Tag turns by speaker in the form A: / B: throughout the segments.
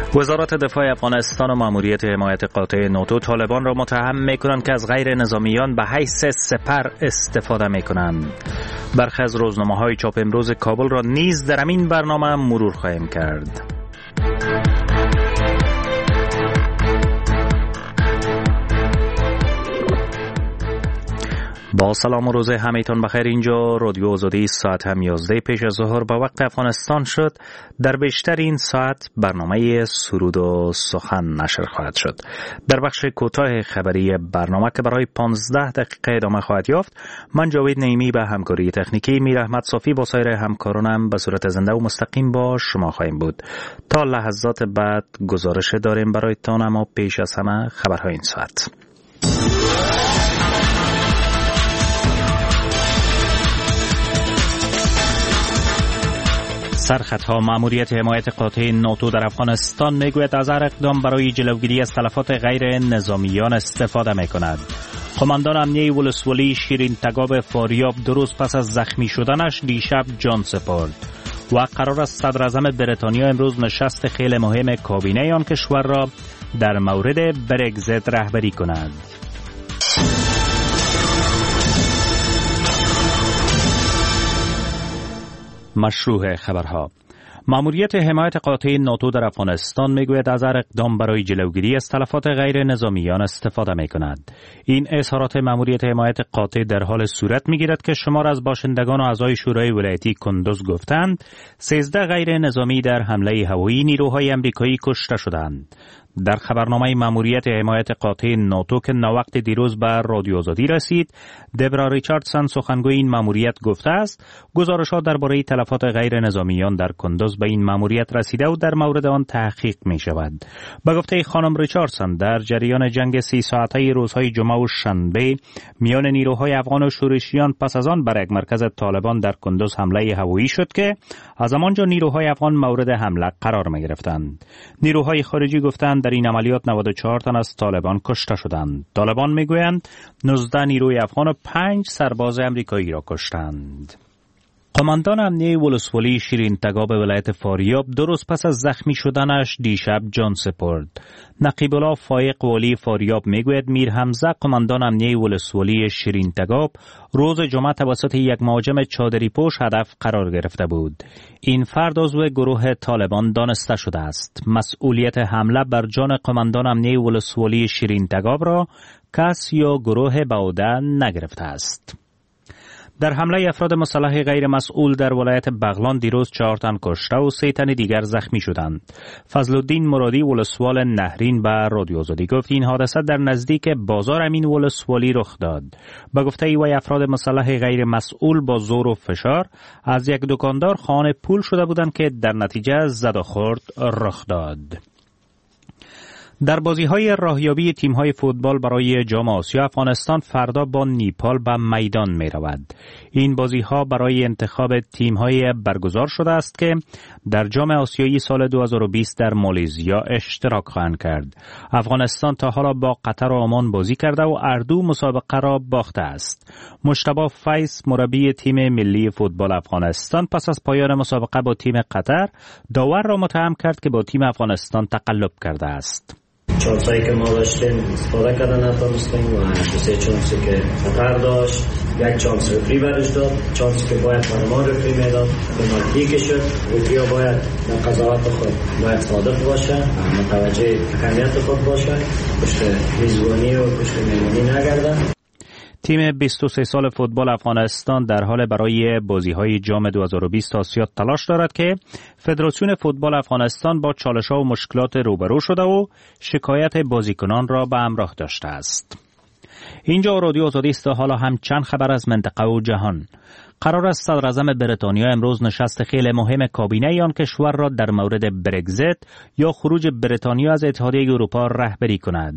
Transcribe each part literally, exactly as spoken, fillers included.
A: وزارت دفاع افغانستان و ماموریت حمایت قاطع ناتو طالبان را متهم می‌کنند که از غیر نظامیان به حیث سپر استفاده می‌کنند. برخی از روزنامه‌های چاپ امروز کابل را نیز در همین برنامه مرور خواهیم کرد. با سلام و روز همه‌تان بخیر. اینجا رادیو آزادی ساعت هم یازده پیش از ظهر به وقت افغانستان شد. در بیشتر این ساعت برنامه سرود و سخن نشر خواهد شد. در بخش کوتاه خبری برنامه که برای پانزده دقیقه ادامه خواهد یافت، من جاوید نعیمی به همکاری تکنیکی میر احمد صافی با سایر همکارانم به صورت زنده و مستقیم با شما خواهیم بود. تا لحظات بعد گزارش داریم برایتان، اما پیش از همه خبرهای این ساعت. سرخطها ماموریت حمایت قاطع ناتو در افغانستان میگوید از هر اقدام برای جلوگیری از تلفات غیر نظامیان استفاده میکند. قماندان امنیه ولسوالی شیرین تگاب فاریاب دو روز پس از زخمی شدنش دیشب جان سپرد و قرار است صدر اعظم بریتانیا امروز نشست خیلی مهم کابینه آن کشور را در مورد برگزیت رهبری کند. مشروع خبرها. ماموریت حمایت قاطع ناتو در افغانستان میگوید از هر اقدام برای جلوگیری از تلفات غیر نظامیان استفاده میکند. این اظهارات ماموریت حمایت قاطع در حال صورت میگیرد که شمار از باشندگان و اعضای شورای ولایتی کندوز گفتند سیزده غیر نظامی در حمله هوایی نیروهای امریکایی کشته شدند. در خبرنامه ماموریت حمایت قاطع ناتو که ناوقت دیروز به رادیو آزادی رسید، دبرا ریچاردسون سخنگوی این ماموریت گفته است گزارشات درباره تلفات غیر نظامیان در کندوز به این ماموریت رسیده و در مورد آن تحقیق می شود. به گفته خانم ریچاردسون در جریان جنگ سی ساعته روزهای جمعه و شنبه میان نیروهای افغان و شورشیان پس از آن بر یک مرکز طالبان در کندوز حمله هوایی شد که از همانجا نیروهای افغان مورد حمله قرار می گرفتند. نیروهای خارجی گفتند در این عملیات نود و چهار تن از طالبان کشته شدند. طالبان میگویند نوزده نیروی افغان و پنج سرباز امریکایی را کشتند. قماندان امنیه ولسوالی شیرین تگاب ولایت فاریاب دو روز پس از زخمی شدنش دیشب جان سپرد. نقیب الله فایق والی فاریاب میگوید میر حمزه قماندان امنیه ولسوالی شیرین تگاب روز جمعه توسط یک مهاجم چادری پوش هدف قرار گرفته بود. این فرد عضو گروه طالبان دانسته شده است. مسئولیت حمله بر جان قماندان امنیه ولسوالی شیرین تگاب را کس یا گروه به عهده نگرفته است. در حمله افراد مسلح غیر مسئول در ولایت بغلان دیروز چهار تن کشته و سه تن دیگر زخمی شدند. فضل الدین مرادی ولسوال نهرین به رادیو آزادی گفت این حادثه در نزدیک بازار امین ولسوالی رخ داد. به گفته ای افراد مسلح غیر مسئول با زور و فشار از یک دکاندار خانه پول شده بودند که در نتیجه زد و خورد رخ داد. در بازی‌های راهیابی تیم‌های فوتبال برای جام آسیا افغانستان فردا با نیپال به میدان می‌رود. این بازی‌ها برای انتخاب تیم‌های برگزار شده است که در جام آسیایی سال دو هزار و بیست در مالزیا اشتراک خواهند کرد. افغانستان تا حالا با قطر و عمان بازی کرده و اردو مسابقه را باخته است. مجتبی فیض مربی تیم ملی فوتبال افغانستان پس از پایان مسابقه با تیم قطر داور را متهم کرد که با تیم افغانستان تقلب کرده است.
B: چانسایی که ما داشتیم استفاده کردن نتونستیم و دو سه چانسی که قطر داشت، یک چانس رفری برش داد، چانسی که باید پاناما رفری میداد پنالتی که شد. رفری باید در قضاوت خود باید صادق باشه، متوجه اهمیت خود باشه، پشت میزبانی و پشت مهمانی نگردن.
A: تیم بیست و سه سال فوتبال افغانستان در حال برای بازی‌های جام دو هزار و بیست آسیا تلاش دارد که فدراسیون فوتبال افغانستان با چالش‌ها و مشکلات روبرو شده و شکایت بازیکنان را به همراه داشته است. اینجا رادیو آزادی است. حالا هم چند خبر از منطقه و جهان. قرار است صدر اعظم بریتانیا امروز نشست خیلی مهم کابینه آن کشور را در مورد برگزیت یا خروج بریتانیا از اتحادیه اروپا رهبری کند.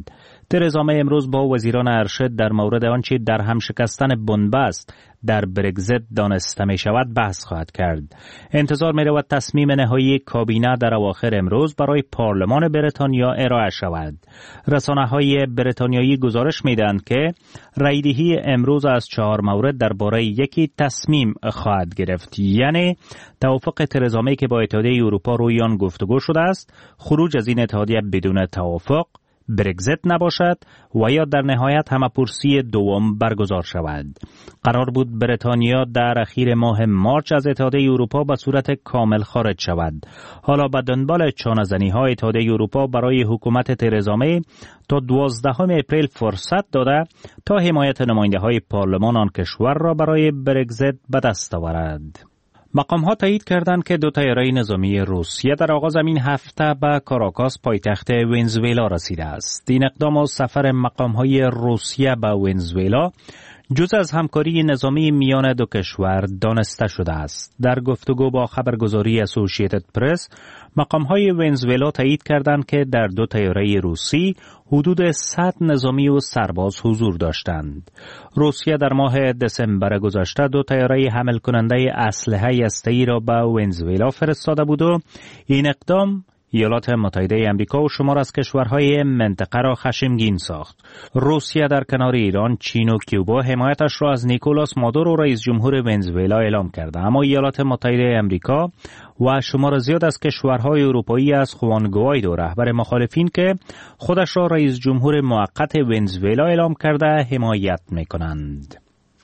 A: ترزا می امروز با وزیران ارشد در مورد آنچه در هم شکستن بنبست در برگزیت دانسته می شود بحث خواهد کرد. انتظار می رود تصمیم نهایی کابینه در اواخر امروز برای پارلمان بریتانیا ارائه شود. رسانه های بریتانیایی گزارش می دهند که رایدهی امروز از چهار مورد درباره یکی تصمیم خواهد گرفت، یعنی توافق ترزا می که با اتحادیه اروپا روی آن گفتگو شده است، خروج از این اتحادیه بدون توافق، برگزیت نباشد و یا در نهایت همه‌پرسی دوم برگزار شود. قرار بود بریتانیا در اخیر ماه مارچ از اتحادیه اروپا به صورت کامل خارج شود. حالا به دنبال چانه‌زنی‌های اتحادیه اروپا برای حکومت ترزا می تا دوازدهم اپریل فرصت داده تا حمایت نماینده‌های پارلمان آن کشور را برای برگزیت به دست آورد. مقام ها تایید کردند که دو طیاره نظامی روسیه در آغاز این هفته به کاراکاس پایتخت ونزوئلا رسیده است. این اقدام از سفر مقام های روسیه به ونزوئلا جزء از همکاری نظامی میان دو کشور دانسته شده است. در گفتگو با خبرگزاری اسوسییتد پرس، مقام‌های ونزوئلا تایید کردند که در دو طیاره روسی حدود صد نظامی و سرباز حضور داشتند. روسیه در ماه دسامبر گذشته دو طیاره حمل کننده اسلحه هسته‌ای را به ونزوئلا فرستاده بود و این اقدام ایالات متحده آمریکا و شمار از کشورهای منطقه را خشمگین ساخت. روسیه در کنار ایران، چین و کوبا حمایتش را از نیکولاس مادورو رئیس جمهور ونزوئلا اعلام کرده، اما ایالات متحده آمریکا و شمار زیاد از کشورهای اروپایی از خوان گوایدو رهبر مخالفین که خودش را رئیس جمهور موقت ونزوئلا اعلام کرده حمایت می‌کنند.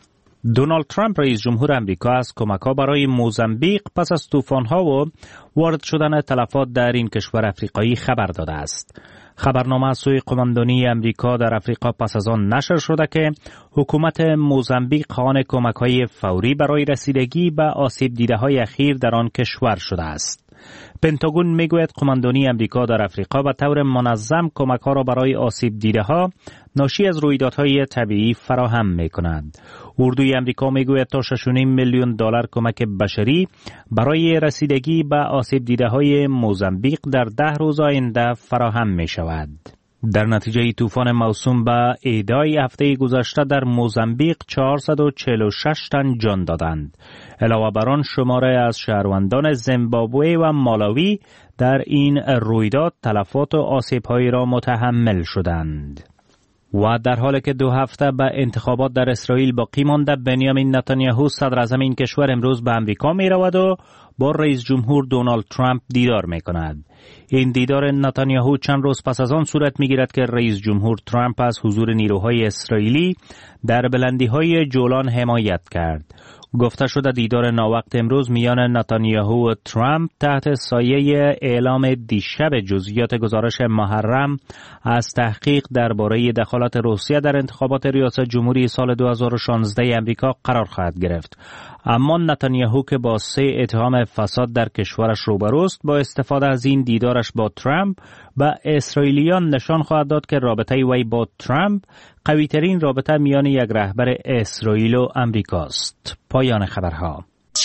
A: دونالد ترامپ رئیس جمهور آمریکا از کمک‌ها برای موزامبیق پس از طوفان‌ها و وارد شدن تلفات در این کشور افریقایی خبر داده است. خبرنامه از سوی قماندانی آمریکا در افریقا پس از آن نشر شده که حکومت موزامبیق خواهان کمک‌های فوری برای رسیدگی به آسیب دیده‌های اخیر در آن کشور شده است. پنتاگون میگوید قماندانی آمریکا در افریقا به طور منظم کمک‌ها را برای آسیب دیده‌ها ناشی از رویدادهای طبیعی فراهم می‌کند. اردوی آمریکا میگوید تا شش و نیم میلیون دلار کمک بشری برای رسیدگی به آسیب دیده‌های موزامبیق در ده روز آینده فراهم می‌شود. در نتیجه طوفان موسوم به ایدای هفته گذشته در موزامبیق چهارصد و چهل و شش تن جان دادند. علاوه بر آن شماره از شهروندان زیمبابوه و مالاوی در این رویداد تلفات و آسیب‌هایی را متحمل شدند. و در حالی که دو هفته به انتخابات در اسرائیل باقی مانده، بنیامین نتانیاهو صدر اعظم این کشور امروز به امریکا می رود و با رئیس جمهور دونالد ترامپ دیدار می کند. این دیدار نتانیاهو چند روز پس از آن صورت می گیرد که رئیس جمهور ترامپ از حضور نیروهای اسرائیلی در بلندی‌های جولان حمایت کرد. گفته شده دیدار ناوقت امروز میان نتانیاهو و ترامپ تحت سایه اعلام دیشب جزئیات گزارش محرم از تحقیق درباره دخالت روسیه در انتخابات ریاست جمهوری سال دو هزار و شانزده امریکا قرار خواهد گرفت. اما نتانیاهو که با سه اتهام فساد در کشورش روبروست، با استفاده از این دیدارش با ترامپ به اسرائیلیان نشان خواهد داد که رابطه وی با ترامپ قوی‌ترین رابطه میان یک رهبر اسرائیل و امریکاست. پایان خبرها.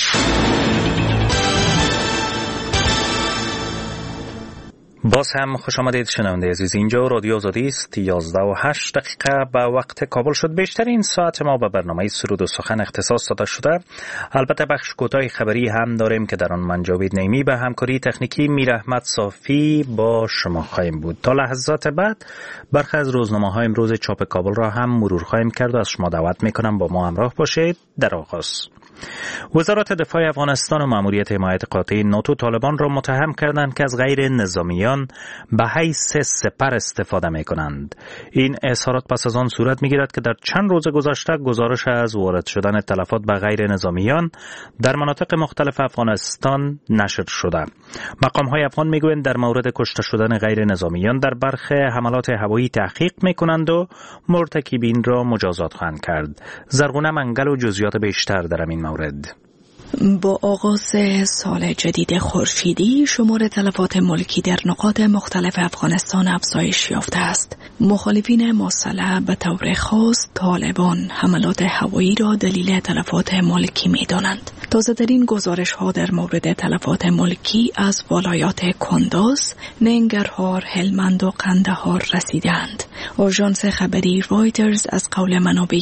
A: باز هم خوش آمدید شنونده عزیز، اینجا رادیو آزادی است. یازده و هشت دقیقه به وقت کابل شد. بیشترین ساعت ما به برنامه سرود و سخن اختصاص داده شده. البته بخش کوتاه خبری هم داریم که در آن من جاوید نعیمی به همکاری تکنیکی میر احمد صافی با شما خواهیم بود. تا لحظات بعد برخی از روزنامه‌های امروز چاپ کابل را هم مرور خواهیم کرد و از شما دعوت می‌کنم با ما همراه باشید. در آغاز وزارت دفاع افغانستان و ماموریت حمایت قاطع ناتو طالبان را متهم کردند که از غیر نظامیان به حیث سپر استفاده می کنند. این اظهارات پس از آن صورت می گیرد که در چند روز گذشته گزارش از وارد شدن تلفات به غیر نظامیان در مناطق مختلف افغانستان نشر شده. مقام های افغان می گویند در مورد کشته شدن غیر نظامیان در برخی حملات هوایی تحقیق می کنند و مرتکبین را مجازات خواهند کرد. زرغونه منگل و جزئیات بیشتر در این مورد.
C: با آغاز سال جدید خورشیدی شمار تلفات ملکی در نقاط مختلف افغانستان افزایش یافته است. مخالفین مسلح به طور خاص طالبان حملات هوایی را دلیل تلفات ملکی می دانند. تازه در این گزارش ها در مورد تلفات ملکی از ولایات کندوز، ننگرهار، هلمند و قندهار رسیدند. آژانس خبری رایترز از قول منابع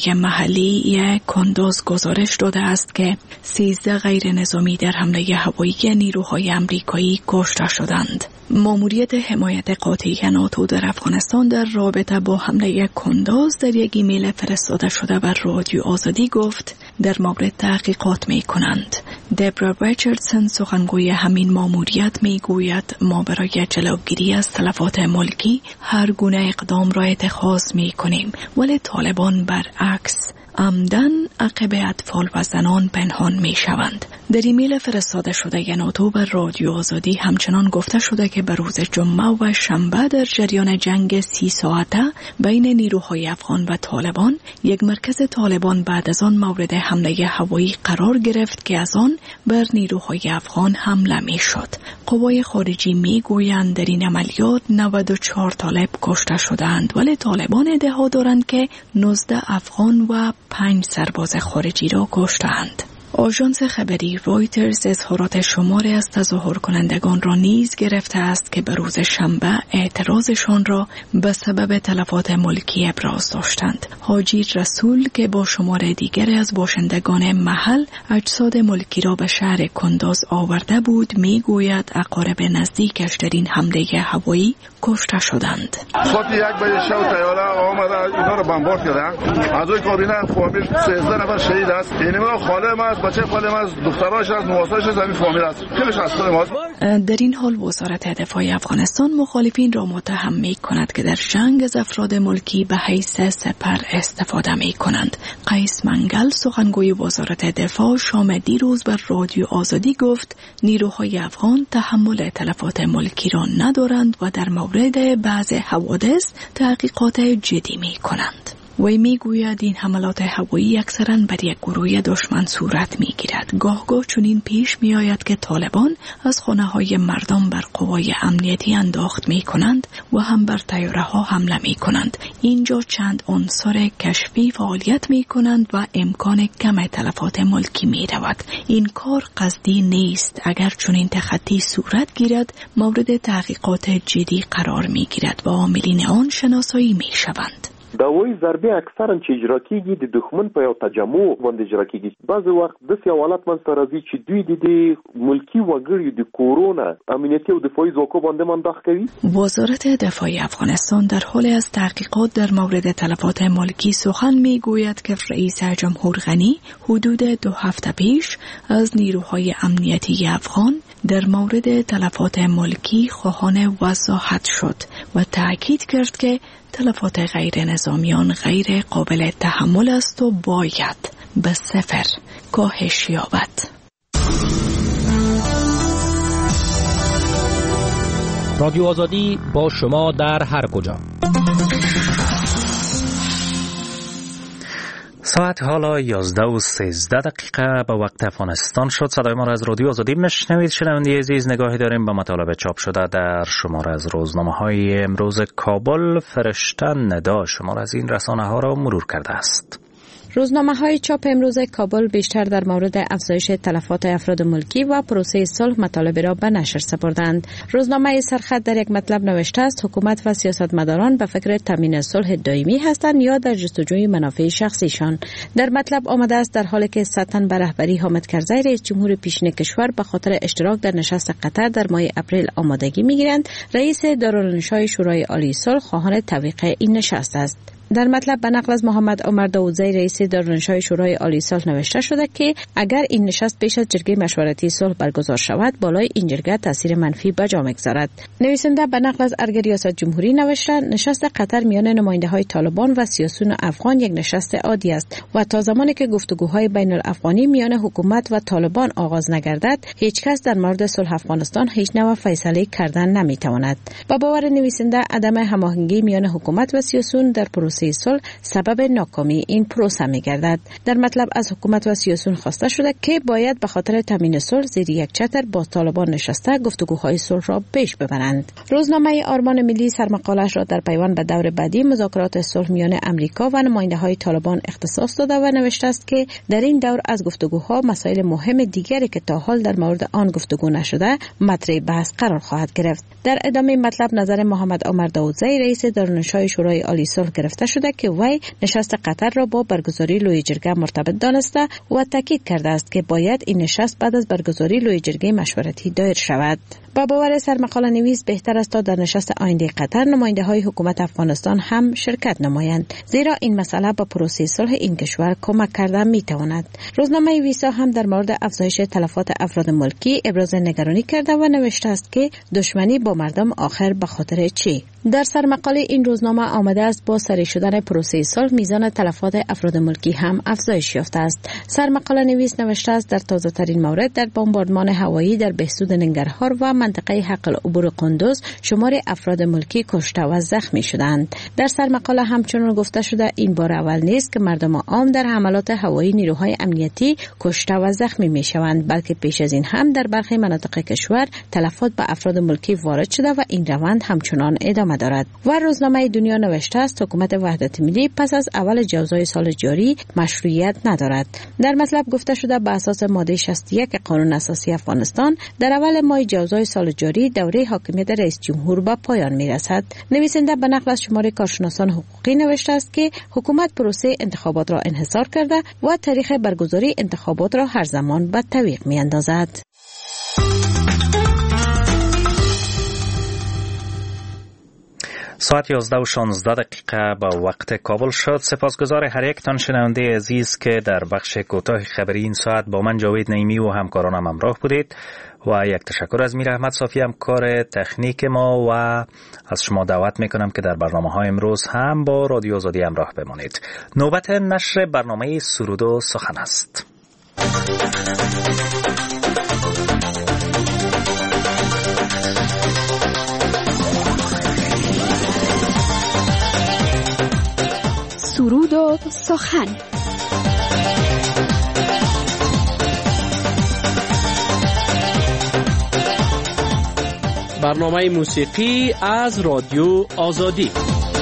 C: محلی کندوز گزارش داده است که سیزده غیر نظامی در حمله هوایی نیروهای آمریکایی کشته شدند. ماموریت حمایت قاطعی ناتو در افغانستان در رابطه با حمله کندوز در یک ایمیل فرستاده شده بر رادیو آزادی گفت در مورد تحقیقات می کنند. دبرا ریچاردسون سخنگوی همین ماموریت می گوید ما برای جلوگیری از تلفات ملکی هر گونه اقدام را اتخاذ می کنیم، ولی طالبان برعکس عمدن عقب اطفال و زنان پنهان می شوند. در ایمیل فرستاده شده ناتو بر رادیو آزادی همچنان گفته شده که به روز جمعه و شنبه در جریان جنگ سی ساعته بین نیروهای افغان و طالبان یک مرکز طالبان بعد از آن مورد حمله هوایی قرار گرفت که از آن بر نیروهای افغان حمله می شد. قوای خارجی می گویند در این عملیات نود و چهار طالب کشته شدند، ولی طالبان ادعا دارند که نوزده افغان و پنج سرباز خارجی را کشتند. آژانس خبری رایترز اظهارات شماری از تظاهر کنندگان را نیز گرفته است که به روز شنبه اعتراضشان را به سبب تلفات ملکی ابراز داشتند. حاجی رسول که با شمار دیگری از باشندگان محل اجساد ملکی را به شهر کندوز آورده بود میگوید اقارب نزدیکش در این حمله هوایی کشته شدند.
D: صبح یک بجه شب طیاره آمده اینا را بمبارد کردند. اعضای کابینه فامیل سیزده نفر شهید است. اینما خاله ما است، بچه خاله ما است، دختراش است، نواساش است، همین فامیل است. کلش از خود ماست.
C: در این حال وزارت دفاع افغانستان مخالفین را متهم می کند که در جنگ از افراد ملکی به حیث سپر استفاده می کنند. قیس منگل سخنگوی وزارت دفاع شام دیروز بر رادیو آزادی گفت نیروهای افغان تحمل تلفات ملکی را ندارند و در مورد بعض حوادث تحقیقات جدی می کنند. وی می گوید این حملات هوایی اکثراً بر یک گروه دشمن صورت می گیرد. گاه گاه چنین پیش می آید که طالبان از خانه های مردم بر قوای امنیتی انداخت می کنند و هم بر طیاره ها حمله می کنند. اینجا چند عنصر کشفی فعالیت می کنند و امکان کم تلفات ملکی می رود. این کار قصدی نیست. اگر چنین تخطی صورت گیرد مورد تحقیقات جدی قرار می گیرد و عاملین آن شناسایی می شوند.
E: داوی ضربه اکثرا چې اجرا کیږي د دښمن په یو تجمع باندې اجرا کیږي. بعضی وخت د سیاوالات منځته راځي چې دوی د ملکی وګړو د کورونا امنیتي او دفاعي ځواکو باندې منداخ کوي.
C: وزارت دفاع افغانستان در حال از تحقیقات در مورد تلفات ملکی سخن میگوید که رئیس جمهور غنی حدود دو هفته پیش از نیروهای امنیتی افغان در مورد تلفات ملکی خواهان وضاحت شد و تأکید کرد که تلفات غیر نظامیان غیر قابل تحمل است و باید به صفر کاهش یابد.
F: رادیو آزادی با شما در هر کجا.
A: ساعت حالا یازده و سیزده دقیقه به وقت افغانستان شد. صدای ما را از رادیو آزادی میشنوید. شنونده عزیز، نگاهی داریم به مطالب چاپ شده در شماره از روزنامه های امروز. کابل فرشته ندا شماره از این رسانه ها را مرور کرده است.
G: روزنامه های چاپ امروز کابل بیشتر در مورد افزایش تلفات افراد ملکی و پروسه صلح مطالب را به نشر سپردند. روزنامه سرخط در یک مطلب نوشته است حکومت و سیاستمداران به فکر تامین صلح دائمی هستند یا در جستجوی منافع شخصیشان. در مطلب آمده است در حالی که سطحاً به رهبری حامد کرزی رئیس جمهور پیشین کشور به خاطر اشتراک در نشست قطر در ماه اپریل آمادگی می‌گیرند، رئیس دارالانشای شورای عالی صلح خواهان توقیع این نشست است. در مطلب به نقل از محمد عمر داودزی رئیس دارالانشای شورای عالی صلح نوشته شده که اگر این نشست پیش از جرگه مشورتی صلح برگزار شود بالای این جرگه تاثیر منفی به جا می‌گذارد. نویسنده به نقل از ارگ ریاست جمهوری نوشته نشست قطر میان نماینده‌های طالبان و سیاسیون افغان یک نشست عادی است و تا زمانی که گفتگوهای بین الافغانی میان حکومت و طالبان آغاز نگردد هیچ کس در مورد صلح افغانستان هیچ نوع فیصله کردن نمیتواند. با باور نویسنده عدم هماهنگی میان حکومت و سیاسیون در پروسه پروسه صلح سبب ناکامی این پروسه می‌گردد. در مطلب از حکومت و سیاسیون خواسته شده که باید به خاطر تامین صلح زیر یک چتر با طالبان نشسته گفتگوهای صلح را پیش ببرند. روزنامه آرمان ملی سرمقاله‌اش را در پیوند به دور بعدی مذاکرات صلح میان امریکا و نماینده‌های طالبان اختصاص داده و نوشته است که در این دور از گفتگوها مسائل مهم دیگری که تا حال در مورد آن گفتگو نشده مطرح بحث قرار خواهد گرفت. در ادامه مطلب نظر محمد عمر داودزی رئیس دارالنشای شورای عالی صلح گرفته شده که وی نشست قطر را با برگزاری لوی جرگه مرتبط دانسته و تاکید کرده است که باید این نشست بعد از برگزاری لوی جرگه مشورتی دایر شود. با باور سرمقاله نویس بهتر است تا در نشست آینده قطر نماینده های حکومت افغانستان هم شرکت نمایند، زیرا این مسئله با پروسه صلح این کشور کمک کرده می تواند. روزنامه ویسا هم در مورد افزایش تلفات افراد ملکی ابراز نگرانی کرده و نوشته است که دشمنی با مردم آخر به خاطر چی؟ در سرمقاله این روزنامه آمده است با سری شدن پروسه صلح میزان تلفات افراد ملکی هم افزایش یافته است. سرمقاله نویس نوشته است در تازه ترین مورد در بمباردمان هوایی در بهسود ننگرهار و منطقه حق العبور قندوز شمار افراد ملکی کشته و زخمی شدند. در سرمقاله همچنان گفته شده این بار اول نیست که مردم عام در حملات هوایی نیروهای امنیتی کشته و زخمی می شوند، بلکه پیش از این هم در برخی مناطق کشور تلفات به افراد ملکی وارد شده و این روند همچنان ادامه دارد. و روزنامه دنیا نوشته است حکومت وحدت ملی پس از اول جوزای سال جاری مشروعیت ندارد. در مطلب گفته شده به اساس ماده شصت و یک قانون اساسی افغانستان در اول ماه جوزای سال جاری دوره حاکمیت رئیس جمهور به پایان می رسد. نویسنده به نقل از شمار کارشناسان حقوقی نوشته است که حکومت پروسه انتخابات را انحصار کرده و تاریخ برگزاری انتخابات را هر زمان به تعویق می اندازد.
A: ساعت یازده و شانزده دقیقه با وقت کابل شد. سپاسگزار هر یک تان شنونده عزیز که در بخش کوتاه خبری این ساعت با من جاوید نعیمی و همکارانم همراه بودید و یک تشکر از میر احمد صافی همکار تکنیک ما و از شما دعوت میکنم که در برنامه های امروز هم با رادیو آزادی همراه بمانید. نوبت نشر برنامه سرود و سخن است.
H: سرود و سخن.
F: برنامه موسیقی از رادیو آزادی.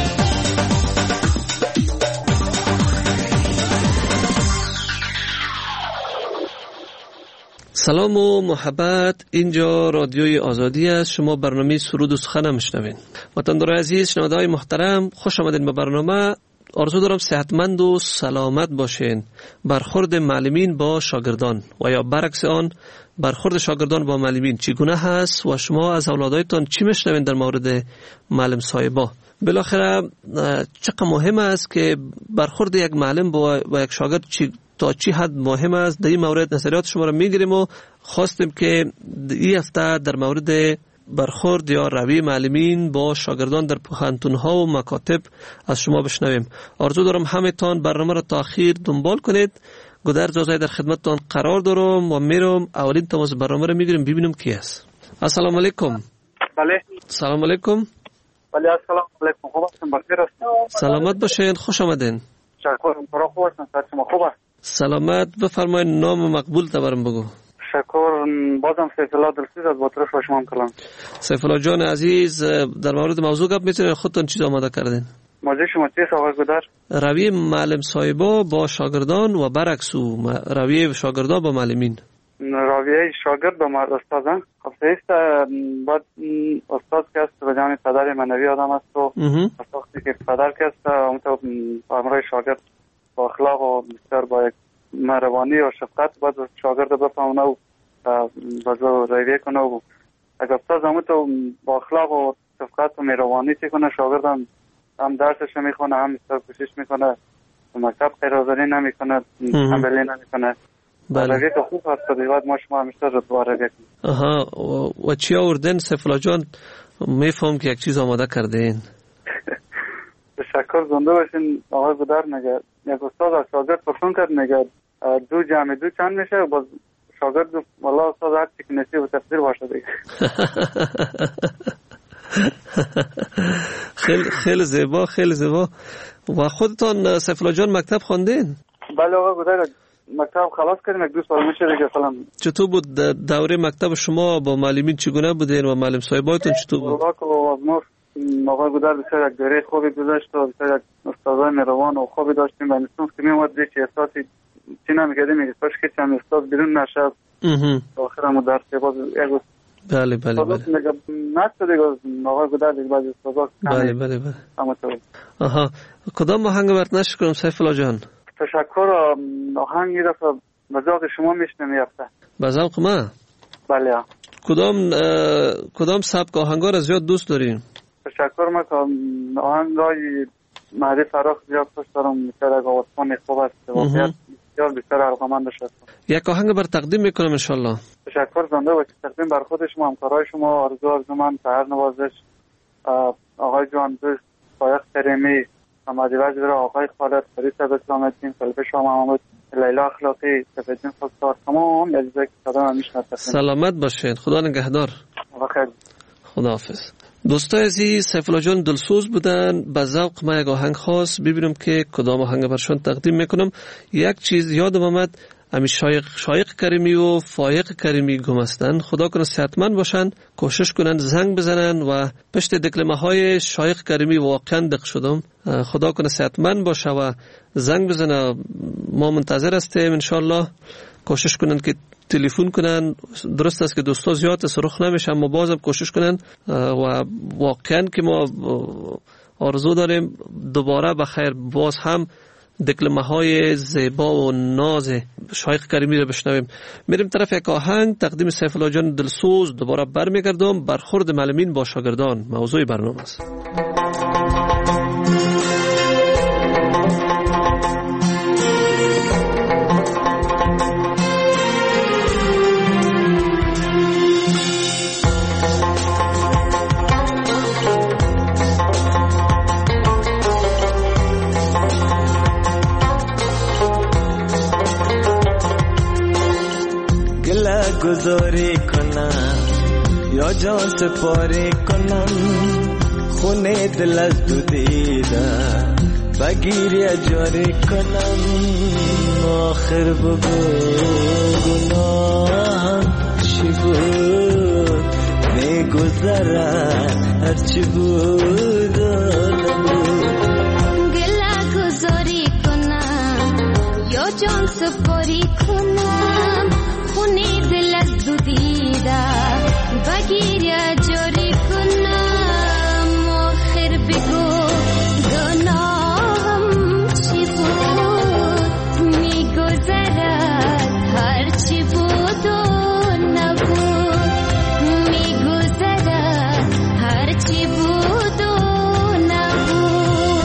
F: سلام و محبت، اینجا رادیوی آزادی است. شما برنامه سرود و سخن میشنوین. وطندار عزیز، شنونده‌های محترم، خوش آمدین به برنامه. آرزو دارم صحتمند و سلامت باشین. برخورد معلمین با شاگردان و یا برعکس آن برخورد شاگردان با معلمین چگونه هست و شما از اولادایتان چی میشنوین در مورد معلم صاحبا؟ بالاخره چقدر مهم است که برخورد یک معلم با, با یک شاگرد چی تا چی حد مهم است؟ در این مورد نظریات شما را میگیریم و خواستیم که این هفته در مورد برخورد یا روی معلمین با شاگردان در پوهنتون‌ها و مکاتب از شما بشنویم. آرزو دارم همه تان برنامه را تا اخیر دنبال کنید. گودرز آزای در خدمتتان قرار دارم و میرم اولین تماس برنامه را میگیریم ببینیم کی است. السلام علیکم.
I: بله.
F: سلام علیکم.
I: بله السلام علیکم. خوب هستم، بخیر هستم.
F: سلامت باشین، خوش آمدین.
I: شکرم. برا خوب هستم، صحت شما خوب است؟
F: سلامت. بفرمایید نام مقبول تبرم بگو.
I: شکر. بازم سیف الله دلسیز از باطرف و شما کلام.
F: سیف الله جان عزیز، در مورد موضوع گپ میتونید خودتون چیز آماده کردین؟
I: موضوع شما چیست آقای گودر؟
F: روی معلم صاحبا با شاگردان و برعکس او، روی شاگردان با معلمین.
I: رویه شاگرد با استاد. خب سیست بعد استاد که است به جان پدر منوی آدم است و وقتی که پدر که است اونطور امرای شاگرد با اخلاق و بسیار با یک مهربانی و شفقت باید شاگرد بفهمونه و بازو رویه کنه و اگر استاد همونطور با اخلاق و شفقت و مهربانی چی کنه شاگرد هم, هم درسش میخونه هم بسیار کوشش میکنه مکتب خیرآزاری نمیکنه تنبلی نمیکنه.
F: بله.
I: رویه که خوب هست باید ما شما همیشه رو رویه کنیم.
F: آها و, و چی آوردن سیفلا جان؟ میفهم که یک چیز آماده کردین.
I: تشکر. زنده باشین آقای گودر. نگه یک استاد از شاگرد پرسون کرد نگه دو جمع دو چند میشه و باز شاگرد گفت والله استاد هر چی که نصیب و تقدیر باشه دیگه.
F: خیلی خیلی زیبا خیلی زیبا. و خودتان سیف الله جان مکتب خواندین؟
I: بله آقا گذر مکتب خلاص کردیم، یک دو سال میشه دیگه فلان.
F: چطور بود دوره مکتب شما؟ با معلمین چگونه بودین و معلم صاحباتون چطور بود؟
I: ما آقا گذر بسیار یک دوره خوبی گذشت و بسیار یک استادای مهربان و خوبی داشتیم و نسونس که میومد دیگه چه احساسی چی نمیکردیم میگه پاش که چند استاد بیرون نشد آخر همون درسی باز یک
F: بله بله بله
I: نست دیگه آقا گذر دیگه بعضی استادا
F: بله بله بله آها کدام آهنگ برات نشر کنم سیف الله جان؟
I: تشکر. آهنگی دفعه مزاق شما میشنم یفته
F: بزاق ما؟
I: بله.
F: کدام کدام سبک آهنگا را زیاد دوست دارین؟
I: تشکر. ما آهنگای مهدی فراخ زیاد دوست دارم، مثل آوازخوان خوب است واقعیت بسیار بسیار علاقه‌مند شدم.
F: یک آهنگ بر تقدیم میکنم ان شاء الله.
I: تشکر. زنده باشید. تقدیم بر خود شما، همکارای شما، آرزو آرزومند، سحر نوازش، آقای جان دوست، فایق کریمی، محمد وجد را، آقای خالد، فرید سلامتین، فلفه شاه محمود، لیلا اخلاقی، سفیدین خودکار، تمام عزیزایی که صدا میشنوند.
F: سلامت باشید. خدا نگهدار.
I: بخیر.
F: خداحافظ. دوستای عزیز، سیف الله جان دلسوز بودن. به ذوق ما یک آهنگ خاص ببینم که کدام آهنگ برشون تقدیم میکنم. یک چیز یادم آمد، امی شایق شایق کریمی و فایق کریمی گم هستند. خدا کنه صحتمند باشن، کوشش کنن زنگ بزنن و پشت دکلمه های شایق کریمی واقعا دق شدم. خدا کنه صحتمند باشه و زنگ بزنه. ما منتظر هستیم ان شاء الله. کوشش کنن که تلفن کنن. درست است که دوستا زیاد سرخ نمیشن، اما بازم کوشش کنن و واقعا که ما آرزو داریم دوباره بخیر باز هم دکلمه های زیبا و ناز شایق کریمی رو بشنویم. میریم طرف یک آهنگ. تقدیم سیف الله جان دلسوز. دوباره برمیگردم. برخورد معلمین با شاگردان موضوع برنامه است.
J: گذاری کنم یا جان سپاری کنم، خونه دل از دو دیده بگیری جاری کنم. آخر بگو گناهم چی بود، میگذرد هرچی بود و نبود.
K: گله گذاری کنم یا جان سپاری کنم، خونه دل از دو دیده بگیر جاری کنم. آخر بگو گناهم چی بود، میگذرد هر چی بود و نبود. میگذرد هر چی بود و نبود.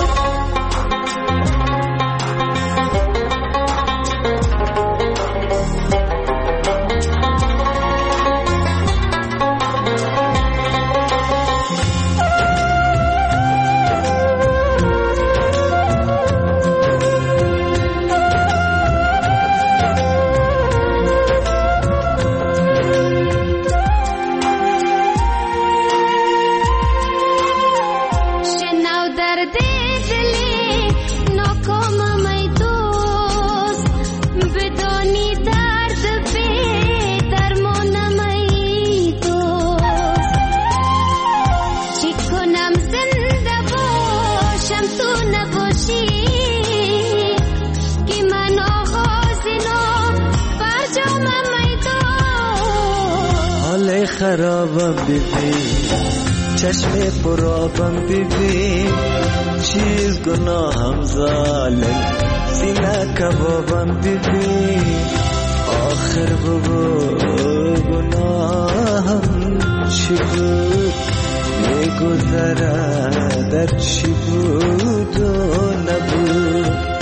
J: خرابم ببین، چشم پرابم ببین، چیز گناهم ظالم، سینه کبابم ببین. آخر بگو گناهم چی بود، میگذره در چی بود و نبود.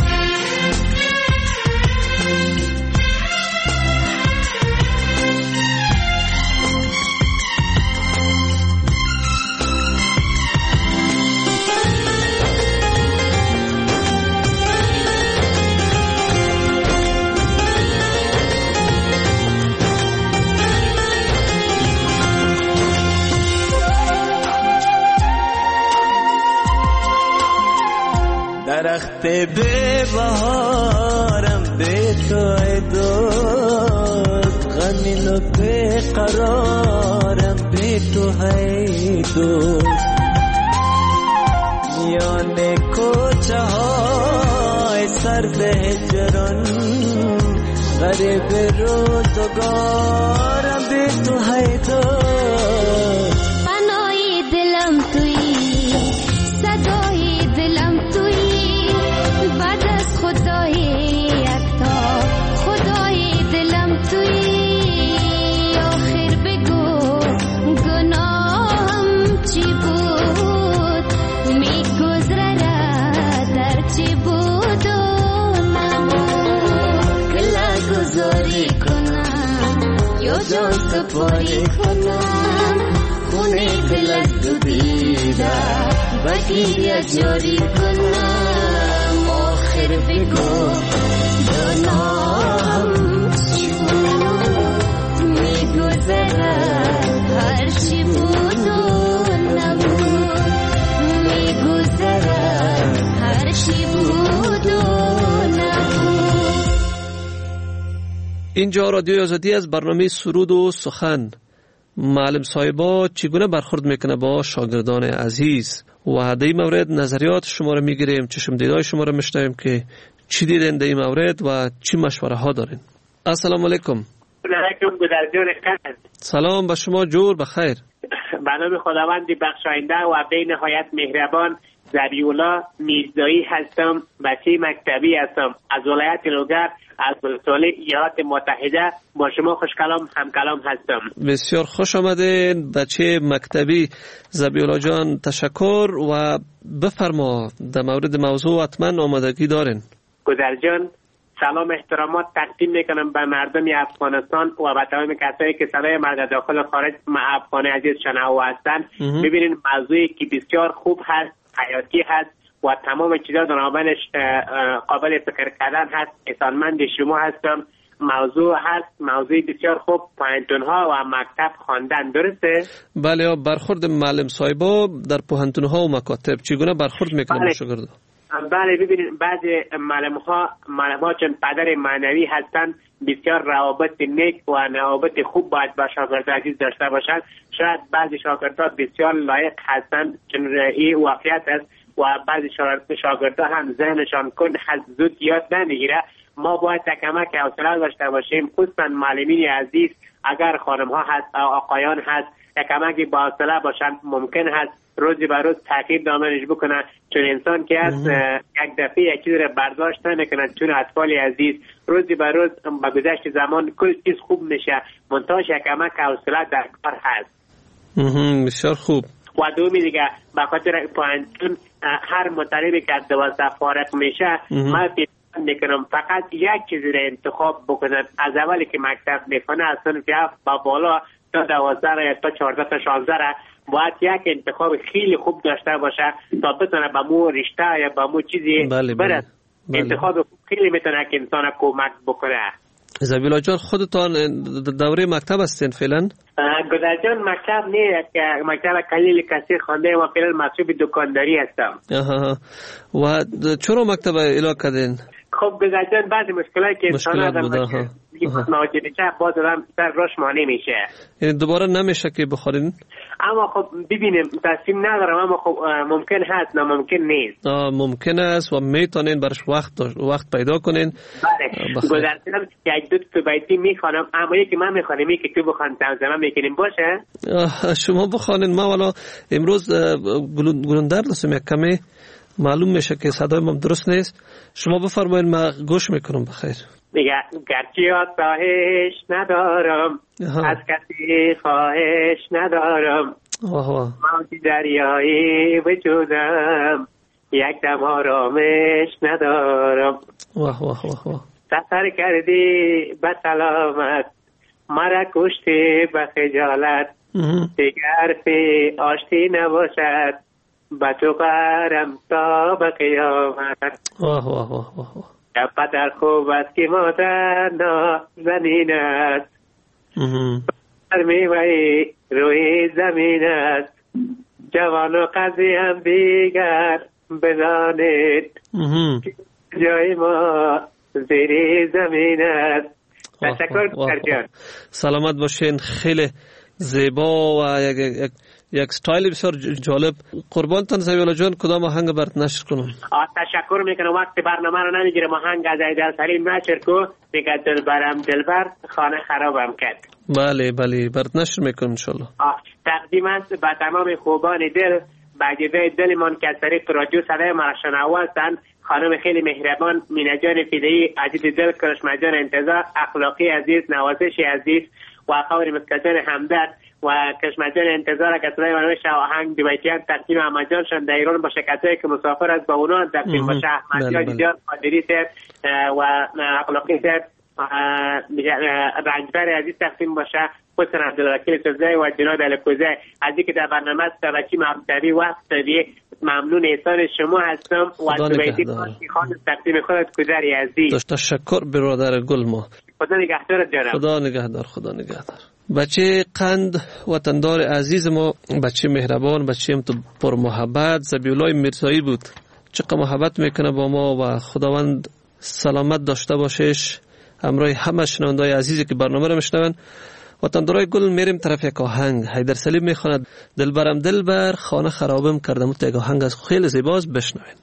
J: شب به بهارم به تو ای دوست غمین و به قرارم به تو ای دوست میان کوچه های سرد هجران غریب روزگارم به تو ای دوست
K: پناهی دلم تویی صدای دلم تویی بعد از خدای یکتا خدای دلم تویی آخر بگو گناهم چی بود میگذره در چی بود و نبود گله گذاری کنم یا جان سپاری کنم خونه دل از دو دیده بگیر جاری کنم آخر بگو گناهم چی بود میگذره هر چی بود و نبود میگذره هر چی بود و نبود.
F: اینجا رادیوی آزادی از برنامه سرود و سخن. معلم صاحبا چگونه برخورد میکنه با شاگردان عزیز و در این مورد نظریات شما رو میگیریم، چشم دیدای شما رو میشنویم که چی دیدین در این مورد و چی مشوره ها دارین. السلام علیکم.
L: علیکم گذرجان خیلی.
F: سلام به شما، جور بخیر.
L: به نام خداوند بخشاینده و به نهایت مهربان. ذبیح‌الله میرزایی هستم، بچه مکتبی هستم از ولایت لوگر از ولایت ایالات متحده. با شما خوش کلام هم کلام هستم.
F: بسیار خوش آمدین بچه مکتبی. ذبیح‌الله جان تشکر و بفرما در مورد موضوع حتما آمادگی دارین.
L: گذر جان سلام احترامات تقدیم میکنم به مردم افغانستان و به تمام کسایی که صدای مرد داخل خارج افغان عزیز شنوا هستند. ببینین موضوعی که بسیار خوب هست، حیاتی هست و تمام چیزا در آمدش قابل فکر کردن هست. احسانمند شما هستم. موضوع هست موضوعی بسیار خوب، پوهنتون ها و مکتب خواندن، درسته؟
F: بله. برخورد معلم صاحبا در پوهنتون ها و مکاتب چگونه برخورد میکنه با شاگردان؟
L: بله ببینید بعضی معلم ها معلم ها چون پدر معنوی هستند بسیار روابط نیک و روابط خوب باید با شاگرد عزیز داشته باشند. شاید بعضی شاگردها بسیار لایق هستند چون این واقعیت است و بعضی شاگردها هم ذهنشان کند هست زود یاد نمیگیره. ما باید کمک حوصله داشته باشیم، خصوصا معلمین عزیز اگر خانم ها هست آقایان هست کمکی با حوصله باشند. ممکن هست روزی به روز تغییر دامنش بکنه چون انسان که هست یک دفعه یک چیز رو برداشت نکنه چون اطفال عزیز روزی به روز با گذشت زمان کل چیز خوب میشه. منتها کمک حوصله در کار هست.
F: بسیار خوب.
L: و دومی دیگه به خاطر پوهنتون هر مطالبی که از دوازده فارغ میشه من میکنم فقط یک چیزی رو انتخاب بکنن. از اولی که مکتب میخونه از صنف هفت با بالا تا دوازده را تا چهارده تا شانزده را باید یک انتخاب خیلی خوب داشته باشه تا بتونه با مو رشته یا با مو چیزی
F: بله
L: برد.
F: بله.
L: انتخاب خیلی میتونه که انسان کمک بکنه.
F: ذبیح‌الله جان خودتان دوره مکتب هستین فعلا؟
L: گذر جان مکتب نه، مکتب کلیل کثیر خوانده و فعلا مشغول دکانداری هستم.
F: آها. و چرا مکتب اعلام کردین؟
L: خب گذر جان بعضی مشکلاتی که انسان آدم مواجه میشه باز آدم سر راش مانع میشه.
F: یعنی دوباره نمیشه که بخورین؟
L: اما خب ببینیم تصمیم ندارم اما خب ممکن هست نه ممکن نیست.
F: ممکن است و میتونین برش وقت وقت پیدا کنین.
L: بله. گذاشتم یک دو تا بیتی میخوانم اما یکی من میخوانم یکی تو بخوان تمام میکنیم باشه؟
F: شما بخوانین. ما والا امروز گلوندر دستم یک کمی معلوم میشه که صدای من درست نیست. شما بفرمایید ما گوش میکنم. بخیر.
L: دیگه گرچه خواهش ندارم آها. از کسی خواهش ندارم موجی دریایی وجودم یک دم آرامش ندارم.
F: واه واه واه واه.
L: سفر کردی به سلامت مرا کشتی به خجالت دیگر فی آشتی نباشد به تو قرم تا به قیامت.
F: واه واه واه واه.
L: پدر خوب است که مادر نازنین است بر میوه روی زمین است جوان و قضی هم دیگر بدانید جای ما زیر زمین است. تشکر دکتر.
F: سلامت باشین. خیلی زیبا و یک, یک, یک استایل بسیار جالب. قربانتان سویلا جان کدام آهنگ برات نشر کنم؟
L: تشکر میکنم. وقت برنامه رو نمیگیرم. آهنگ از ایدر سلیم نشر کو میگه دلبرم دلبر خانه خرابم کرد.
F: بله بله برات نشر میکنم انشالله.
L: تقدیم است به تمام خوبان دل بگیده دلمان که از طریق رادیو صدای ما را شنوا هستند. خانم خیلی مهربان مینه جان فیده‌ای عزیز دل کرشمه جان انتظار اخلاقی عزیز نوازش عزیز و خاور مسکتان همدرد و کرشمه جان انتظار که صدای منوی شاهنگ دویتیان تقدیم احمد جان شد در ایران با شرکتایی که مسافر از با اونا تقدیم باشه احمد جان جان قادری سر و اخلاقی سر رنجبر عزیز تقدیم باشه حسن عبدالوکیل سوزه و جناب الکوزه از اینکه در برنامه سبکی مبتدی وقت دادی ممنون احسان شما هستم و دویتی خان تقدیم خودت کدری عزیز.
F: تشکر برادر گل ما.
L: خدا نگهدار جناب.
F: خدا نگهدار خدا نگهدار. بچه قند وطندار عزیز ما، بچه مهربان، بچه هم تو پر محبت، زبیولای مرزایی بود. چقدر محبت میکنه با ما و خداوند سلامت داشته باشش. همراه همه شنوندای عزیزی که برنامه رو میشنون. وطندارای گل میریم طرف یک آهنگ. حیدر سلیم میخواند دلبرم دلبر خانه خرابم کردم. تو یک آهنگ از خیلی زیباست بشنوین.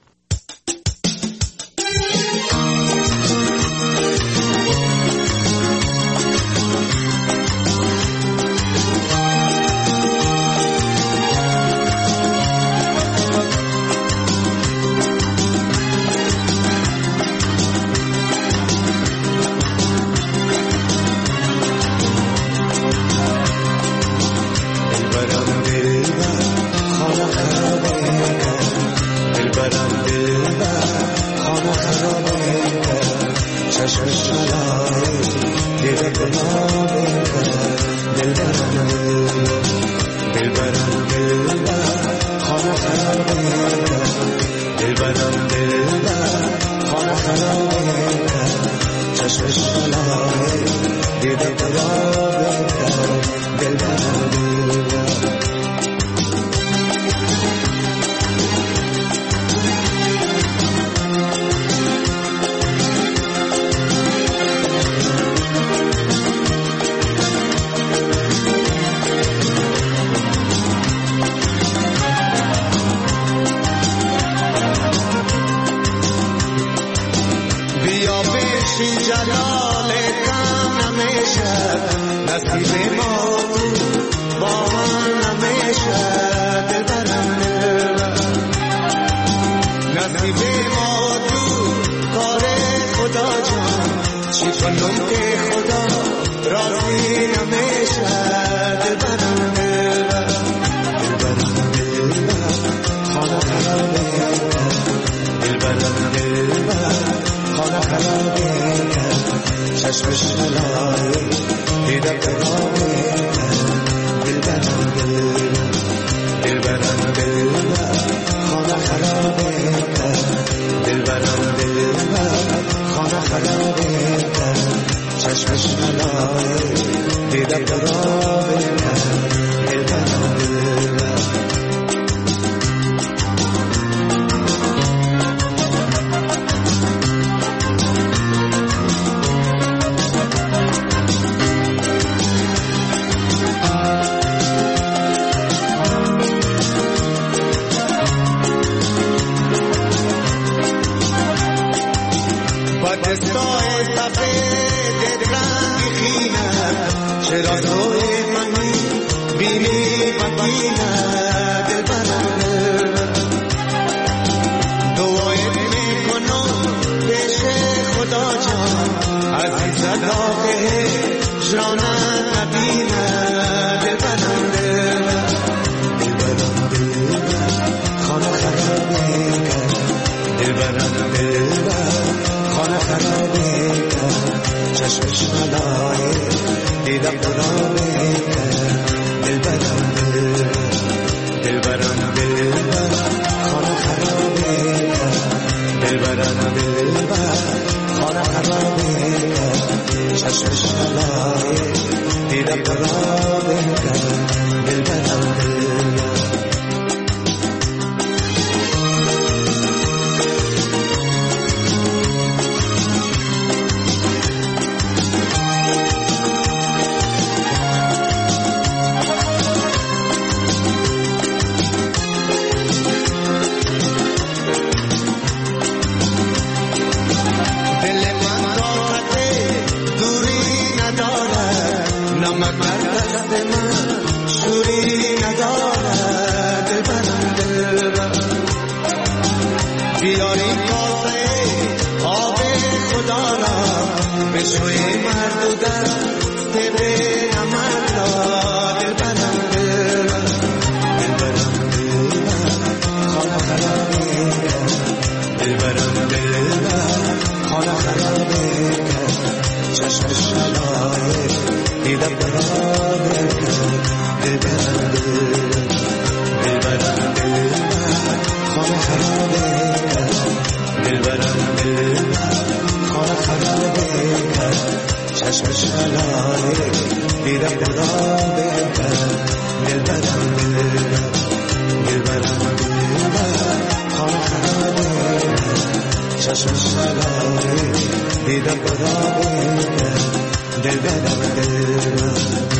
J: چشم شلای دید خدا دلبر دلبرم دلبر دلبرم دلبر خانه خانه چشم شلای دید خدا دلبر دلبرم دلبر.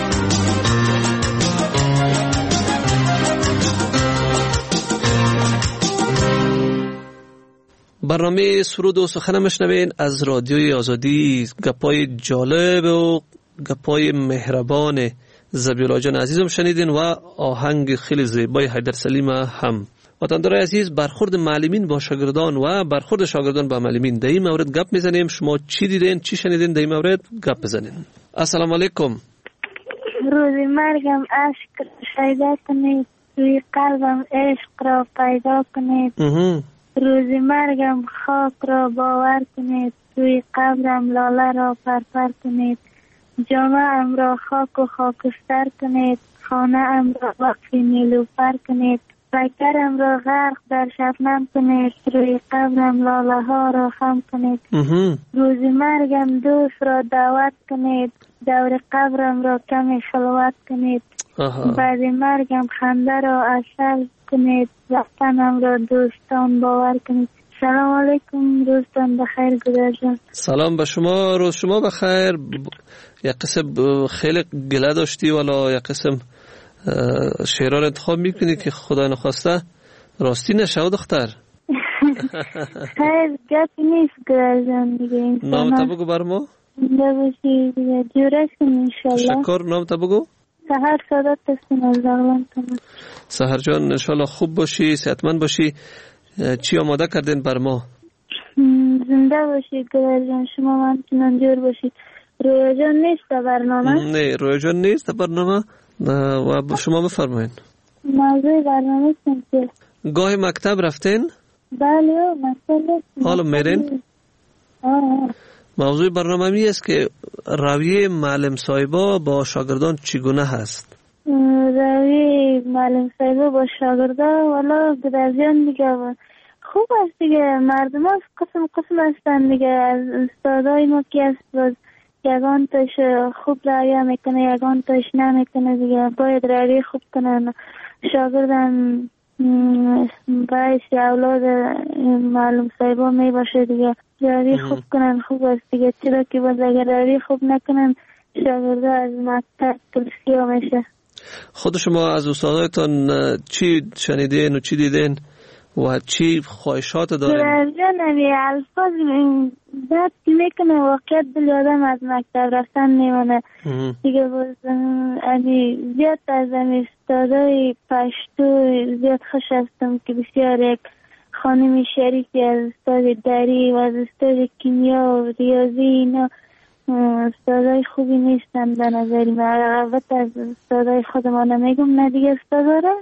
F: برنامه سرود و سخن مشنوین از رادیوی آزادی. گپای جالب و گپای مهربان زبیولا جان عزیزم شنیدین و آهنگ خیلی زیبای حیدر سلیم هم. وطندار عزیز، برخورد معلمین با شاگردان و برخورد شاگردان با معلمین در این مورد گپ میزنیم. شما چی دیدین، چی شنیدین در این مورد گپ بزنین. السلام علیکم.
M: روزی مرگم عشق شیدا کنید، توی قلبم عشق را پیدا کنید. روزی مرگم خاک را باور کنید، توی قبرم لاله را پرپر کنید. جامعه ام را خاک و خاکستر کنید، خانه ام را وقف نیلوفر کنید. پیکرم را غرق در شبنم کنید، روی قبرم لاله ها را خم کنید. روزی مرگم دوست را دعوت کنید، دور قبرم را کمی خلوت کنید. بعد مرگم خنده را اصل کنید، وطنم را دوستان باور کنید. سلام علیکم، روزتان بخیر گذاشتم.
F: سلام به شما، روز شما بخیر. یک قسم خیلی گله داشتی ولی یک قسم شعران انتخاب میکنی که خدا نخواسته راستی نشود دختر.
M: خیر گپی نیست گذاشتم دیگه.
F: نام تا بگو بر ما.
M: نباشی دیگه جورش کنی انشالله.
F: شکر. نام تا بگو.
M: سهر سادت تستین از دغلان کنم.
F: سهر جان انشالله خوب باشی، صحتمند باشی. چی آماده کردین بر ما؟
M: زنده باشید گلر جان، شما همچنان جور باشید. رویا جان نیست برنامه؟
F: نه رویا جان نیست برنامه و شما بفرمایین.
M: موضوع برنامه چیه؟
F: گاه مکتب رفتین؟
M: بله مکتب رفتین.
F: حالا میرین؟
M: آه.
F: موضوع برنامه می است که رویه معلم صاحبا با شاگردان چگونه هست؟
M: روی معلم صاحبا با شاگردان والا گدازیان دیگه خوب است دیگه. مردم ها قسم قسم هستن دیگه. از استادای ما که است یگان تاش خوب رویه میکنه، یگان تاش نمیکنه دیگه. باید رویه خوب کنن. شاگردم باید اولاد معلم صاحبا می باشه دیگه. روی خوب کنن خوب است دیگه. چرا که باید اگر روی خوب نکنن شاگرده از مکتب کلسیا میشه.
F: خود شما از استادایتان چی شنیدین و چی دیدین و چی خواهشات دارین؟
M: درجان امی الفاظ بد میکنه واقعیت دل آدم از مکتب رفتن نیمانه دیگه. باز امی زیاد از امی استادای پشتو زیاد خوش هستم که بسیار یک خانم شریفی از استاد دری و از استاد کیمیا و ریاضی اینا استادای خوبی نیستن به نظری من. البته از استادای خودمان نمیگم نه دیگه استاداره.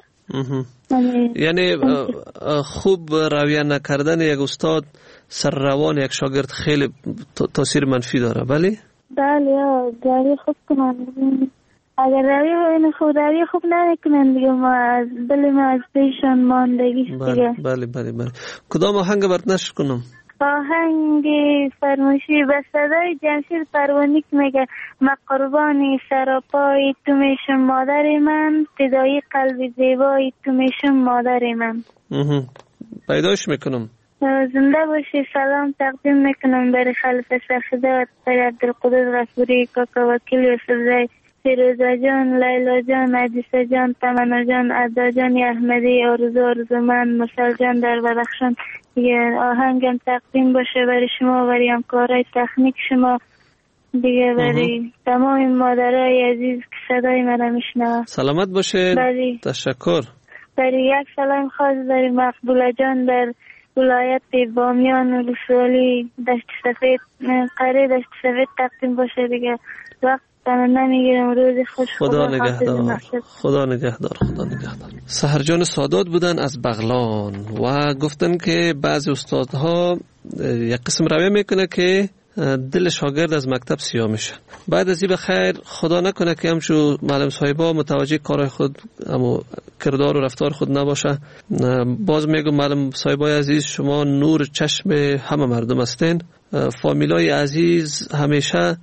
F: یعنی خوب رویه نکردن یک استاد سر روان یک شاگرد خیلی تاثیر منفی داره. بله
M: بله رویه خوب کنن. اگر رویه خوب رویه خوب نکنن دیگه ما از دل ما از پیشان ماندگیست دیگه.
F: بله بله بله. کدام آهنگ برات نشر کنم؟
M: آهنگ فرمایشی به صدای جمشید پروانی که میگه من قربانی سراپای تو میشم مادر من، فدای قلب زیبای تو میشم مادر من.
F: پیداش میکنم.
M: زنده باشی. سلام تقدیم میکنم برای خلیفه سرخدات برای عبدالقدس غفوری، کاکا وکیل یوسفزای، فیروزه جان، لیلا جان، عدیسه جان، تمنا جان، عدا جان احمدی، آرزو آرزومند، مسل جان در بدخشان. دیگه آهنگم تقدیم باشه برای شما، برای همکارای تکنیک شما دیگه، برای تمام مادرای عزیز که صدای من میشنوه.
F: سلامت باشه. تشکر.
M: برای یک سلام خاص برای مقبوله جان در ولایت بامیان و لسوالی دشت سفید، قریه دشت سفید تقدیم باشه دیگه. وقت نمیگیرم. روز خوش.
F: خدا نگهدار. خدا نگهدار. خدا نگهدار. سحر جان سادات بودن از بغلان و گفتن که بعضی استادها یک قسم رویه میکنه که دل شاگرد از مکتب سیاه میشه. بعد از این بخیر خدا نکنه که همشو معلم صاحبا متوجه کار خود اما کردار و رفتار خود نباشه. باز میگم معلم صاحبای عزیز شما نور چشم همه مردم هستین. فامیلای عزیز همیشه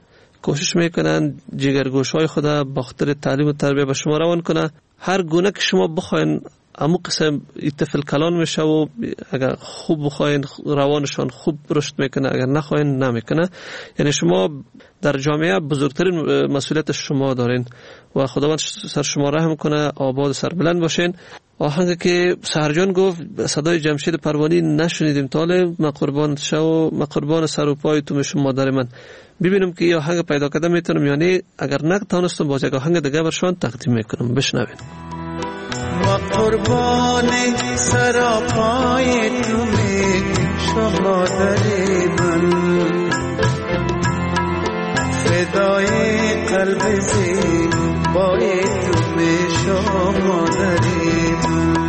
F: کوشش میکنن جگرگوشهای خود به خاطر تعلیم و تربیت به شما روان کنه. هر گونه که شما بخواین امو قسم طفل کلان میشه و اگر خوب بخواین روانشان خوب رشد میکنه، اگر نخواین نمیکنه. یعنی شما در جامعه بزرگترین مسئولیت شما دارین و خداوند سر شما رحم کنه، آباد و سربلند باشین. آهنگ که سهرجان گفت صدای جمشید پروانی نشنیدیم تاله، ما قربان شو ما قربان سر و پای تو میشم مادر من. ببینم که یه آهنگ پیدا کردم میتونم، یعنی اگر نتونستم باز یک آهنگ دیگه برشان تقدیم میکنم. بشنوین.
J: ما قربان سر و پای تو میشم مادر من، فدای قلب زیبای تو میشم مادر من.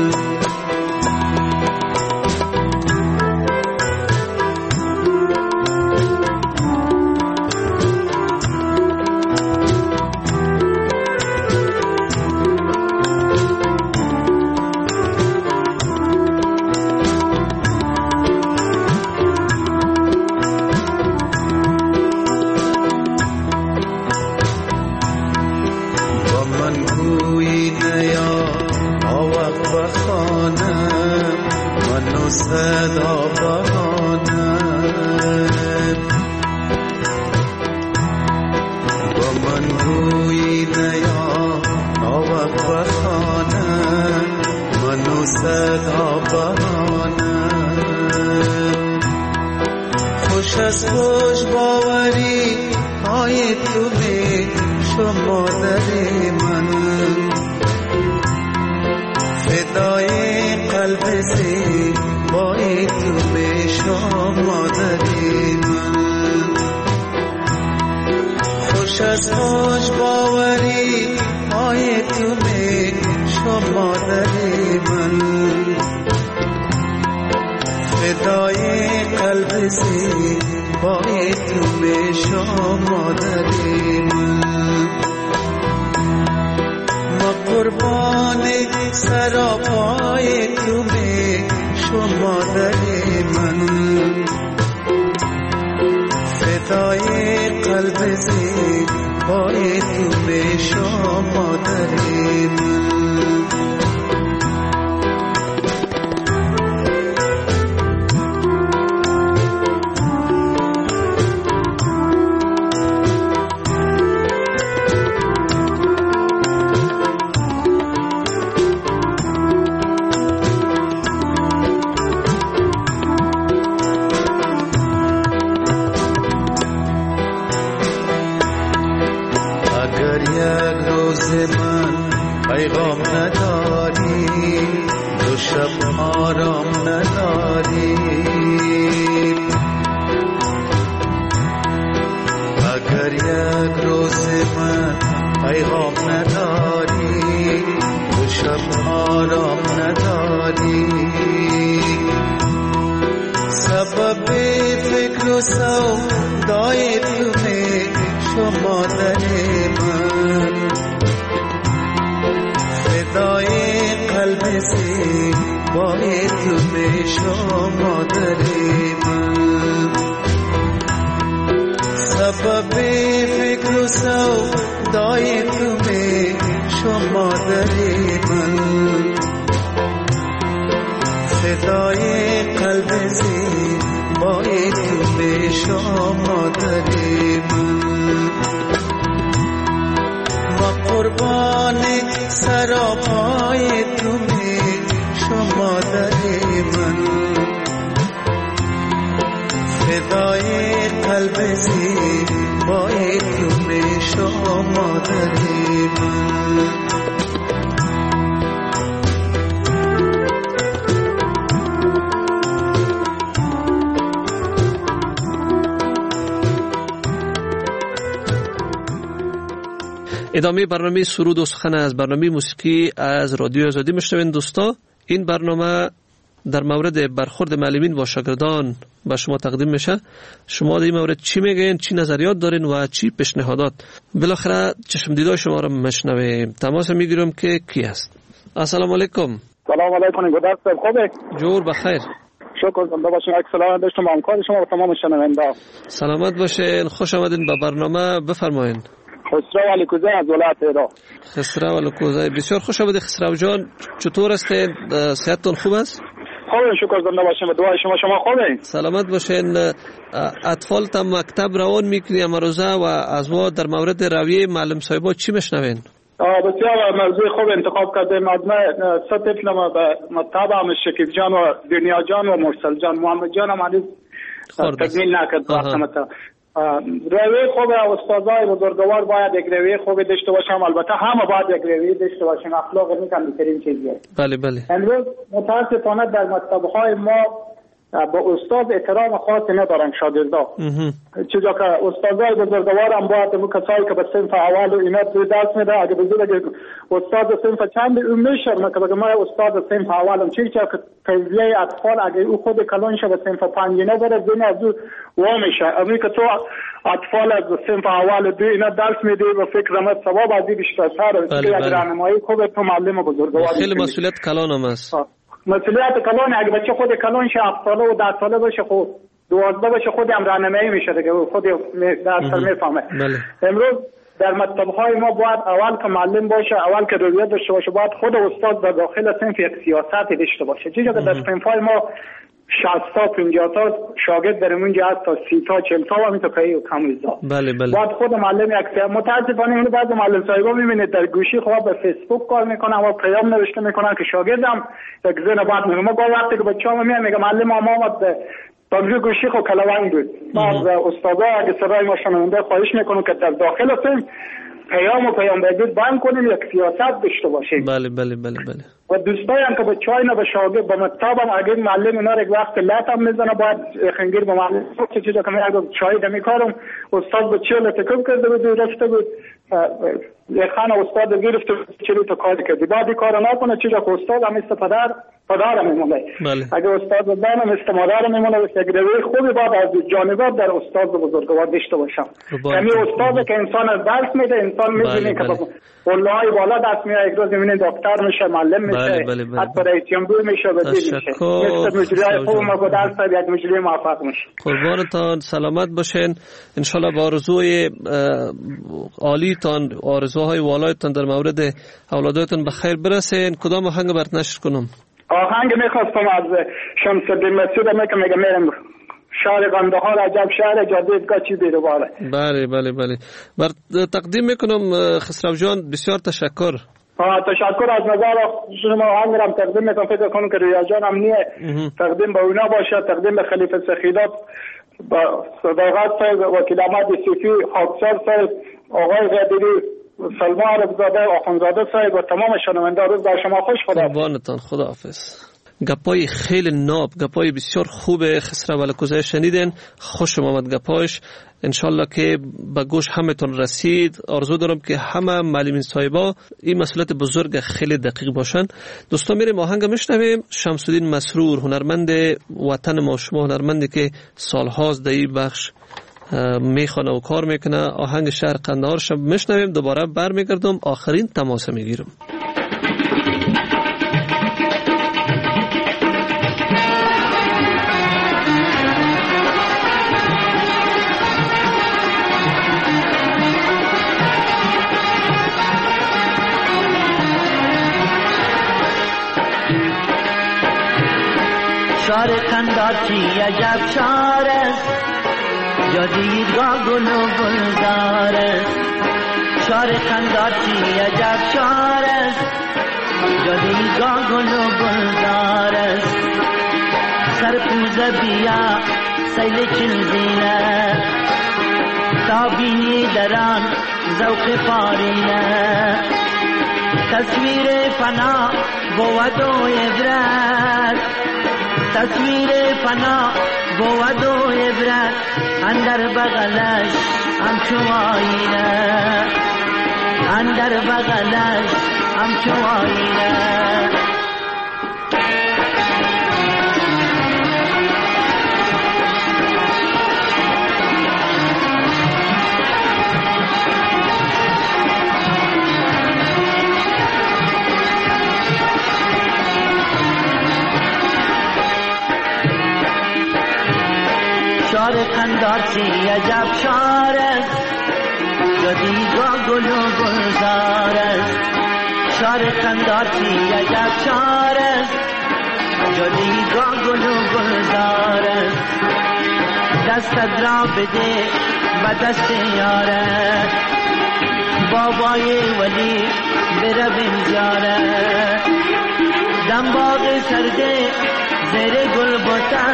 J: صدا بهانم با من روی نیا آوق بخانم، منو صدا بهانم. خوش از خوش باوری های تو به شما در من، فدای قلب زی بای تو میشم مادر من. خوش از خوش باوری های تو میشم مادر من، فدای قلب زی بای تو میشم مادر من. ما قربان سر و پای تو میشم مادر من، فدای قلب زیبای تو میشم مادر من. پیغام نداری دو شب آرام نداری، اگر یک روز من پیغام نداری دو شب آرام نداری، سبب فکر و سودای تو میشم مادر من، فدای قلب زیبای تو میشم مادر من، سبب فکر و سودای تو میشم مادر من، فدای قلب زیبای تو میشم مادر من. ما قربان سر و پای تو میشم مادر من، فدای قلب زیبای تو میشم مادر من.
F: ادامه برنامه سرود و سخن از برنامه موسیقی از رادیو آزادی میشنوین دوستا. این برنامه در مورد برخورد معلمین با شاگردان به شما تقدیم میشه. شما در این مورد چی میگین، چی نظریات دارین و چی پیشنهادات؟ بالاخره چشم دیدار شما رو میشنویم. تماس میگیرم که کی است. السلام علیکم.
N: سلام علیکم. گودست خوبه؟
F: جور بخیر.
N: شکر زنده باشین. یک سلام داشتم همکار شما و تمام شنونده.
F: سلامت باشین، خوش آمدین به برنامه. بفرمایین.
N: خسرو علیکوزه از ولایت ایران.
F: خسرو علیکوزه، بسیار خوش آمدید خسرو جان. چطور هستید؟ صحتتون خوب است؟
N: خوبه، شکر زنده باشین. به دعای شما شما خوبین؟
F: سلامت باشین. اطفال تا مکتب روان میکنیم روزه و از ما در مورد رویه معلم صاحبا چی میشنوین؟
N: بسیار موضوع خوب انتخاب کردیم. از من سه طفلم به مطابع شکیب جان و دنیا جان و مرسل جان. محمد جان هم عزیز تکمیل نکرد وقتمتا. رویه خوب استادای بزرگوار باید یک رویه خوب داشته باشم. البته همه باید یک رویه داشته باشیم. اخلاق این کمترین چیزیه.
F: بله بله.
N: امروز متاسفانه در مکتب‌های ما با استاد احترام خاصی ندارن شاگردا. چیزا که استادای بزرگوار هم باید اون کسایی که به صنف اول و اینا درس میده اگه بزرگ استاد صنف چند اون میشرمه که بگه ما استاد صنف اولم چی که تربیه اطفال اگه او خود کلان شه به صنف پنجینه بره زین از او وا میشه. امی که تو اطفال از صنف اول دو اینا درس میده و فکر ما ثواب از این بیشتر است. یک راهنمایی خوب تو معلم بزرگوار
F: خیلی مسئولیت کلان هم است.
N: مسئولیت کلان اگه بچه خود کلان شه هفت ساله و ده ساله باشه خود دوازده باشه خود هم راهنمایی میشه دیگه خود درس میفهمه. امروز در مکتب‌های ما باید اول که معلم باشه، اول که رویه داشته باشه، باید خود استاد در داخل صنف یک سیاست داشته باشه. چیزی که در صنف‌های ما شصت تا پنجاه تا شاگرد در اونجا هست تا سی تا چهل تا و همین تا پی و کمیزا.
F: بله بله.
N: باید خود معلم یک سیاست. متاسفانه اینو بعضی معلم صاحبا میبینید در گوشی خود به فیسبوک کار میکنن و پیام نوشته میکنن که شاگردم یک زن بعد میگه ما با وقتی که بچه‌ها میان میگه معلم ما اومد تمجید گوشی خو کلوان بود. بعض استادا اگه صدای ما شنونده خواهش میکنم که در داخل صنف پیام و پیام بگید بند کنیم یک سیاست داشته باشیم.
F: بله بله بله بله.
N: و دوستایی هم که به چای نه به شاگرد به مکتبم اگه معلم اینا یک وقت لاتم میزنه باید خنگیر به معلم چه چیزا که میگم چای دمی کارم استاد به چه لطفی کرده بود رفته بود یک خانه استاد گرفت چلی تو کار کردی بعد کار نکنه چیزا که استاد هم است پدر پدر میمونه.
F: بله.
N: اگه استاد بدانم است مادر میمونه یک روی خوبی بعد از جانب در استاد بزرگوار داشته باشم. یعنی استاد که انسان از درس میده انسان میدونه که والله بالا دست میاد یک روز میبینه دکتر میشه معلم میشه.
F: بله بله بله.
N: حتی رئیس جمهور میشه وزیر میشه. مثل مجری خوب ما درس داد یک مجری موفق میشه.
F: قربانتان سلامت باشین. ان شاء الله با آرزوی عالیتان آرزوهای والایتان در مورد اولادتون به خیر برسین. کدام آهنگ برات نشر کنم؟
N: آهنگ میخواستم از شمس الدین مسعود میگم میگم میرم شهر قندهار عجب شهر جدیدگاه چی بیرواره.
F: بله بله بله. بر تقدیم میکنم خسرو جان بسیار تشکر.
N: آه تشکر از نظر شما آهنگ را تقدیم میکنم. فکر کنم که ریا جان هم نیه تقدیم به اونا باشه. تقدیم به خلیفه سخیدات با صداقت صاحب وکیل احمد یوسفی خاکسار صاحب آقای غدیری سلمان عربزاده آخونزاده صاحب و تمام شنونده روز در شما خوش. خدا
F: قربانتان خداحافظ. گپای خیلی ناب گپای بسیار خوب خسرو علیکوزه شنیدین. خوش آمد گپاش. انشالله که به گوش همتون رسید. آرزو دارم که همه معلمین صاحبا این مسئولیت بزرگ خیلی دقیق باشن. دوستان میریم آهنگ میشنویم. شمس الدین مسرور هنرمند وطن ما شما هنرمندی که سالهاست در این بخش میخوانه و کار میکنه. آهنگ شهر قندهار شب میشنویم. دوباره برمیگردم آخرین تماس میگیرم.
J: شهر قندهار چی عجب شهر است جدیدگاه گل و گلزار است. شهر قندهار چی عجب شهر است جدیدگاه گل و گلزار است. سرپوزه بیا سیل چلزینه تا بینی دران ذوق پارینه. تصویر فنا بود و عبرت تصویر فنا بود و عبرت اندر بغلش همچو آینه اندر بغلش همچو آینه. خندارچی عجب شار است جدیگاه گل و گلزار است شار خندارچی عجب شار است جدیگاه گل و گلزار است دستت را بده و دست یارت بابای ولی برویم زیارت دم باغ سرده زیر گل بوتا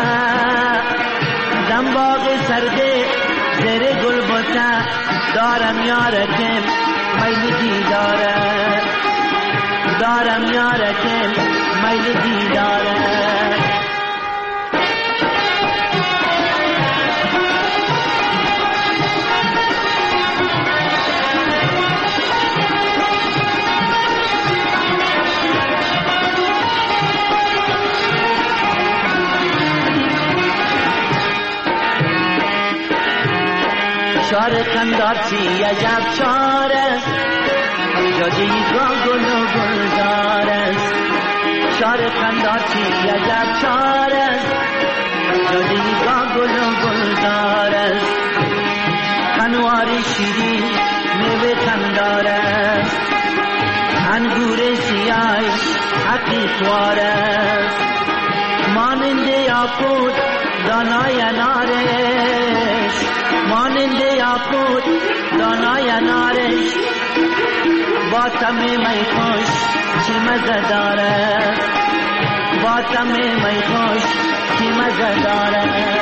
J: دم باغ سرده زیر گل بوتا دارم یارکم میل دیداره دارم یارکم میل دیداره شار خندارچی عجب شار است جدیگاه گل و گلزار است شار خندارچی عجب شار است جدیگاه گل و گلزار است خنواری شیرین میوه خندار است انگور سیاه حقیقوار است مانند یاقوت دانای انارش مانند یاقوت دانای انارش با تم می خوش چی مزه داره با تم می خوش چی مزه داره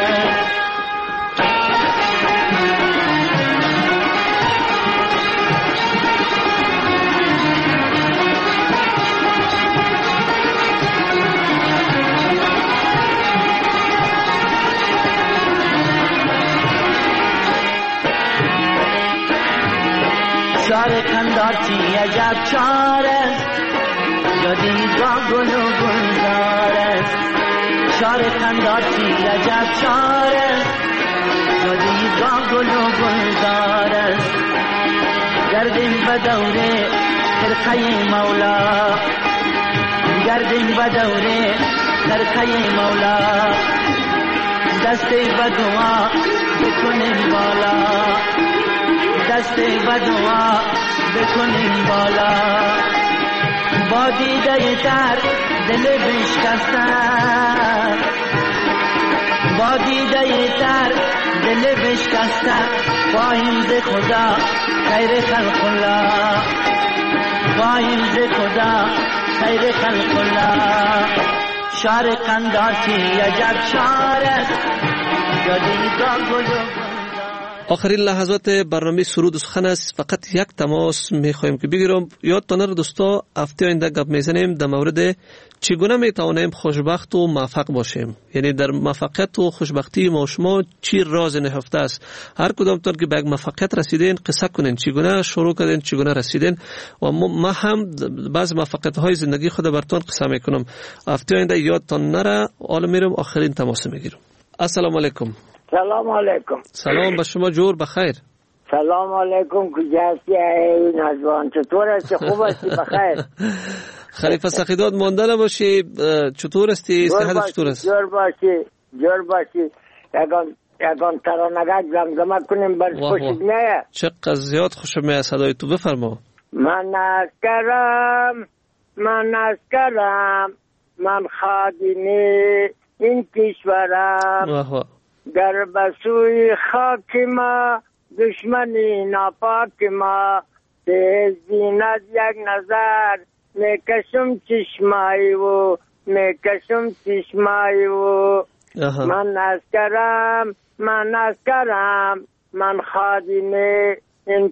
J: شار خندارچی عجب شار است جدیگاه گل و گلزار است شار خندارچی عجب شار است جدیگاه گل و گلزار است گردیم به دوره خرقه مولا گردیم به دوره خرقه مولا دسته به دعا بکنیم بالا دسته و دعا بکنیم بالا با دیده تر دل بشکسته با دیده تر دل بشکسته خواهیم ز خدا خیر خلق الله خواهیم ز خدا خیر خلق الله شار خندارچی عجب شار است جدیگاه گل
F: آخرین لحظات برنامه سرود و سخن است. فقط یک تماس میخوایم که بگیرم. یادتان نره دوستا هفته آینده گپ میزنیم در مورد چگونه میتوانیم خوشبخت و موفق باشیم، یعنی در موفقیت و خوشبختی ما و شما چی راز نهفته است. هر کدامتون که به یک موفقیت رسیدین قصه کنین چگونه شروع کردین چگونه رسیدین و ما هم بعض موفقیت های زندگی خود براتون قصه میکنم. هفته آینده یادتان نره. حالا میرم آخرین تماس میگیرم. السلام علیکم.
O: سلام علیکم.
F: سلام به شما، جور بخیر.
O: سلام علیکم. کجا هستی ای نجوان؟ چطور هستی؟ خوب هستی؟ بخیر.
F: خلیفه سخیداد مانده نباشی. چطور هستی؟ صحت چطور است؟
O: جور باشی جور باشی. یکان یکان ترانگک زمزمه کنیم بر خوشت میه.
F: چقدر زیاد خوشم میه صدای تو. بفرما.
O: من اسکرم من اسکرم من خادمی این کشورم.
F: واه واه.
O: در بسوی خاک ما دشمنی ناپاک ما تیز بیناد یک نظر میکشم چشمایی و میکشم چشمایی و من اسکرم من اسکرم من خادم این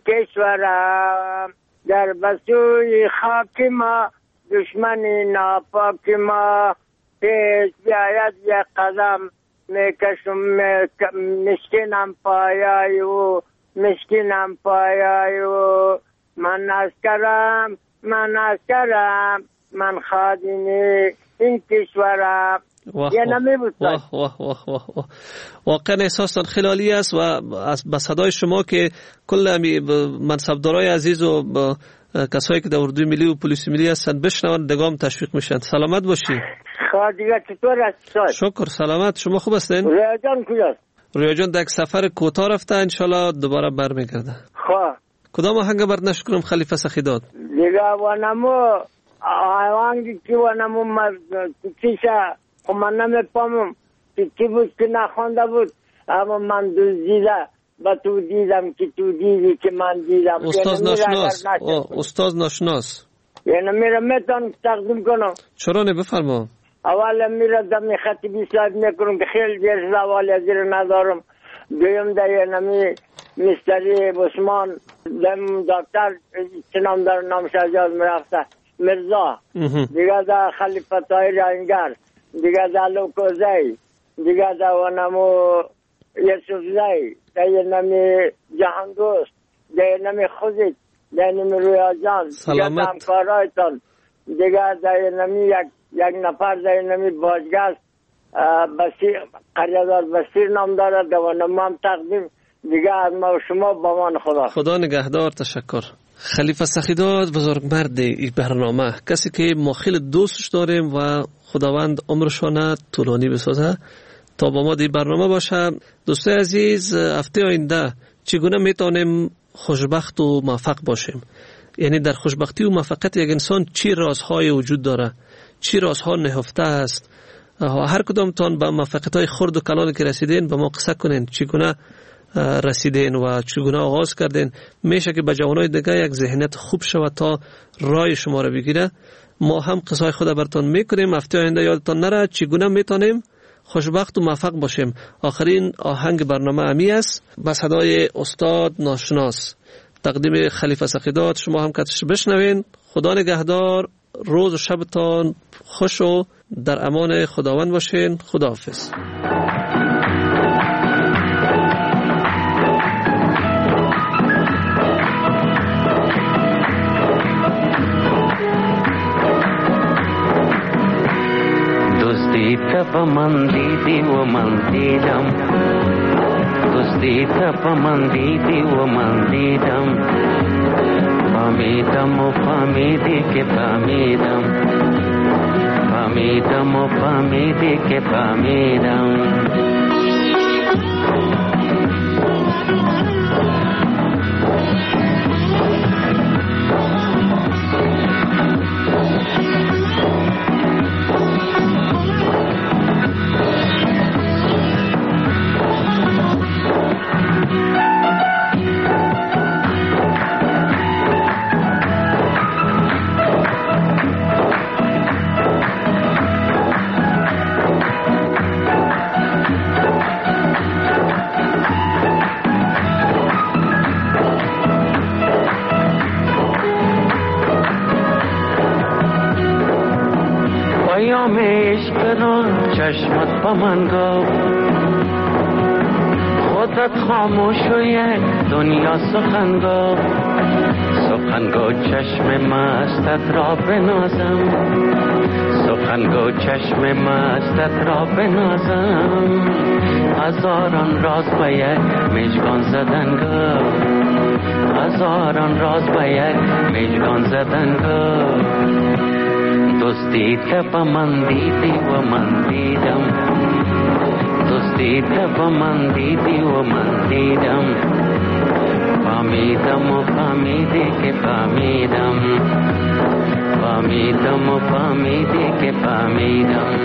O: کشورم در بسوی خاک ما دشمنی ناپاک ما تیز بیاید یک قدم میکشم مشکینم پایای و مشکینم پایای و من اسکرم من اسکرم من خادمی این کشورم. یه نمی بود.
F: واه واه واه واه واه. واقعا احساستان خیلی عالی است و با صدای شما که کل منصبدارای عزیز و کسایی که در اردوی ملی و پلیس ملی هستند بشنوند دگام تشویق میشن. سلامت باشی.
O: خواهد دیگه چطور است؟
F: شکر سلامت. شما خوب هستین؟
O: رویا جان کجاست؟
F: رویا جان در یک سفر کوتاه رفته، انشالله دوباره برمیگرده.
O: خواه
F: کدام آهنگ برات نشر کنم خلیفه سخیداد؟
O: دیگه ونمو آهنگی که ونمو چیشه خب من نمیفهمم که چی بود که نخوانده بود، اما من دزدیده با تو دیدم که تو دیدی که من دیدم.
F: استاد ناشناس استاد ناشناس
O: یعنی میره میتونم تقدیم کنم.
F: چرا نه بفرما.
O: اول میره دمی خطیبی صاحب میکنم که خیلی دیر زوالی از زیر ندارم. دویم در یعنی مستری بسمان دم دکتر چه نام دار نام شجاز میرفته مرزا، دیگه در خلیفه طاهر انگر، دیگه در لوکوزی، دیگه در ونمو یسوف زی، در نمی جهانگوست، در نمی خوزید، در نمی رویا جان، دیگه در همکارایتان، دیگه در نمی یک, یک نفر در نمی باجگست بسیر قریادار بسیر نام دارد و نمو هم تقدیم. دیگه از ما شما با من خدا
F: خدا نگهدار. تشکر. خلیفه سخیداد بزرگمرد این برنامه، کسی که ما خیلی دوستش داریم و خداوند عمرشانه طولانی بسازه تا با ما در برنامه باشه. دوستای عزیز، هفته آینده چگونه میتونیم خوشبخت و موفق باشیم؟ یعنی در خوشبختی و موفقیت یک انسان چی رازهای وجود داره، چی رازها نهفته است؟ هر کدام تان به موفقیت‌های خرد و کلانی که رسیدین به ما قصه کنین، چگونه رسیدین و چگونه آغاز کردین. میشه که به جوانای دیگه یک ذهنیت خوب شود تا راه شما را بگیره. ما هم قصه خود براتون میکنیم. هفته آینده یادتان نره چگونه میتونیم خوشبخت و موفق باشیم. آخرین آهنگ برنامه امی است با صدای استاد ناشناس، تقدیم خلیفه سخیداد. شما هم کتش بشنوین. خدا نگهدار. روز و شبتان خوش و در امان خداوند باشین. خداحافظ.
J: تپ من دیدی و من دیدم، دوستی تپ من دیدی و من دیدم، فهمیدم و فهمیدی که فهمیدم، فهمیدم و فهمیدی که فهمیدم. پیام عشق را چشمت با من گفت، خودت خاموش و یک دنیا سخن گفت، سخن گو چشم مستت را بنازم، سخن گو چشم مستت را بنازم، هزاران راز به یک مژگان زدن گفت، هزاران راز به یک مژگان زدن گفت. دوستی تب من دیدی و من دیدم، دوستی تب من دیدی و من دیدم، فهمیدم و فهمیدی که فهمیدم، فهمیدم و فهمیدی که فهمیدم.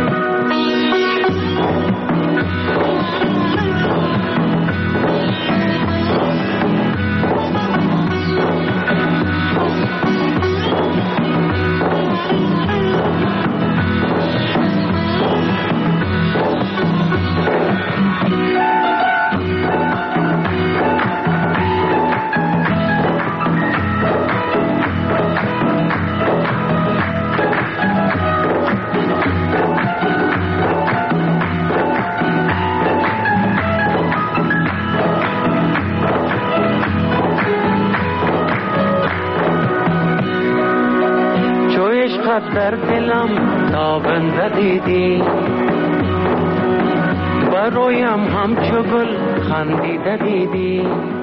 J: در دلم تابنده دیدی، برویم همچو گل خندیده دیدی.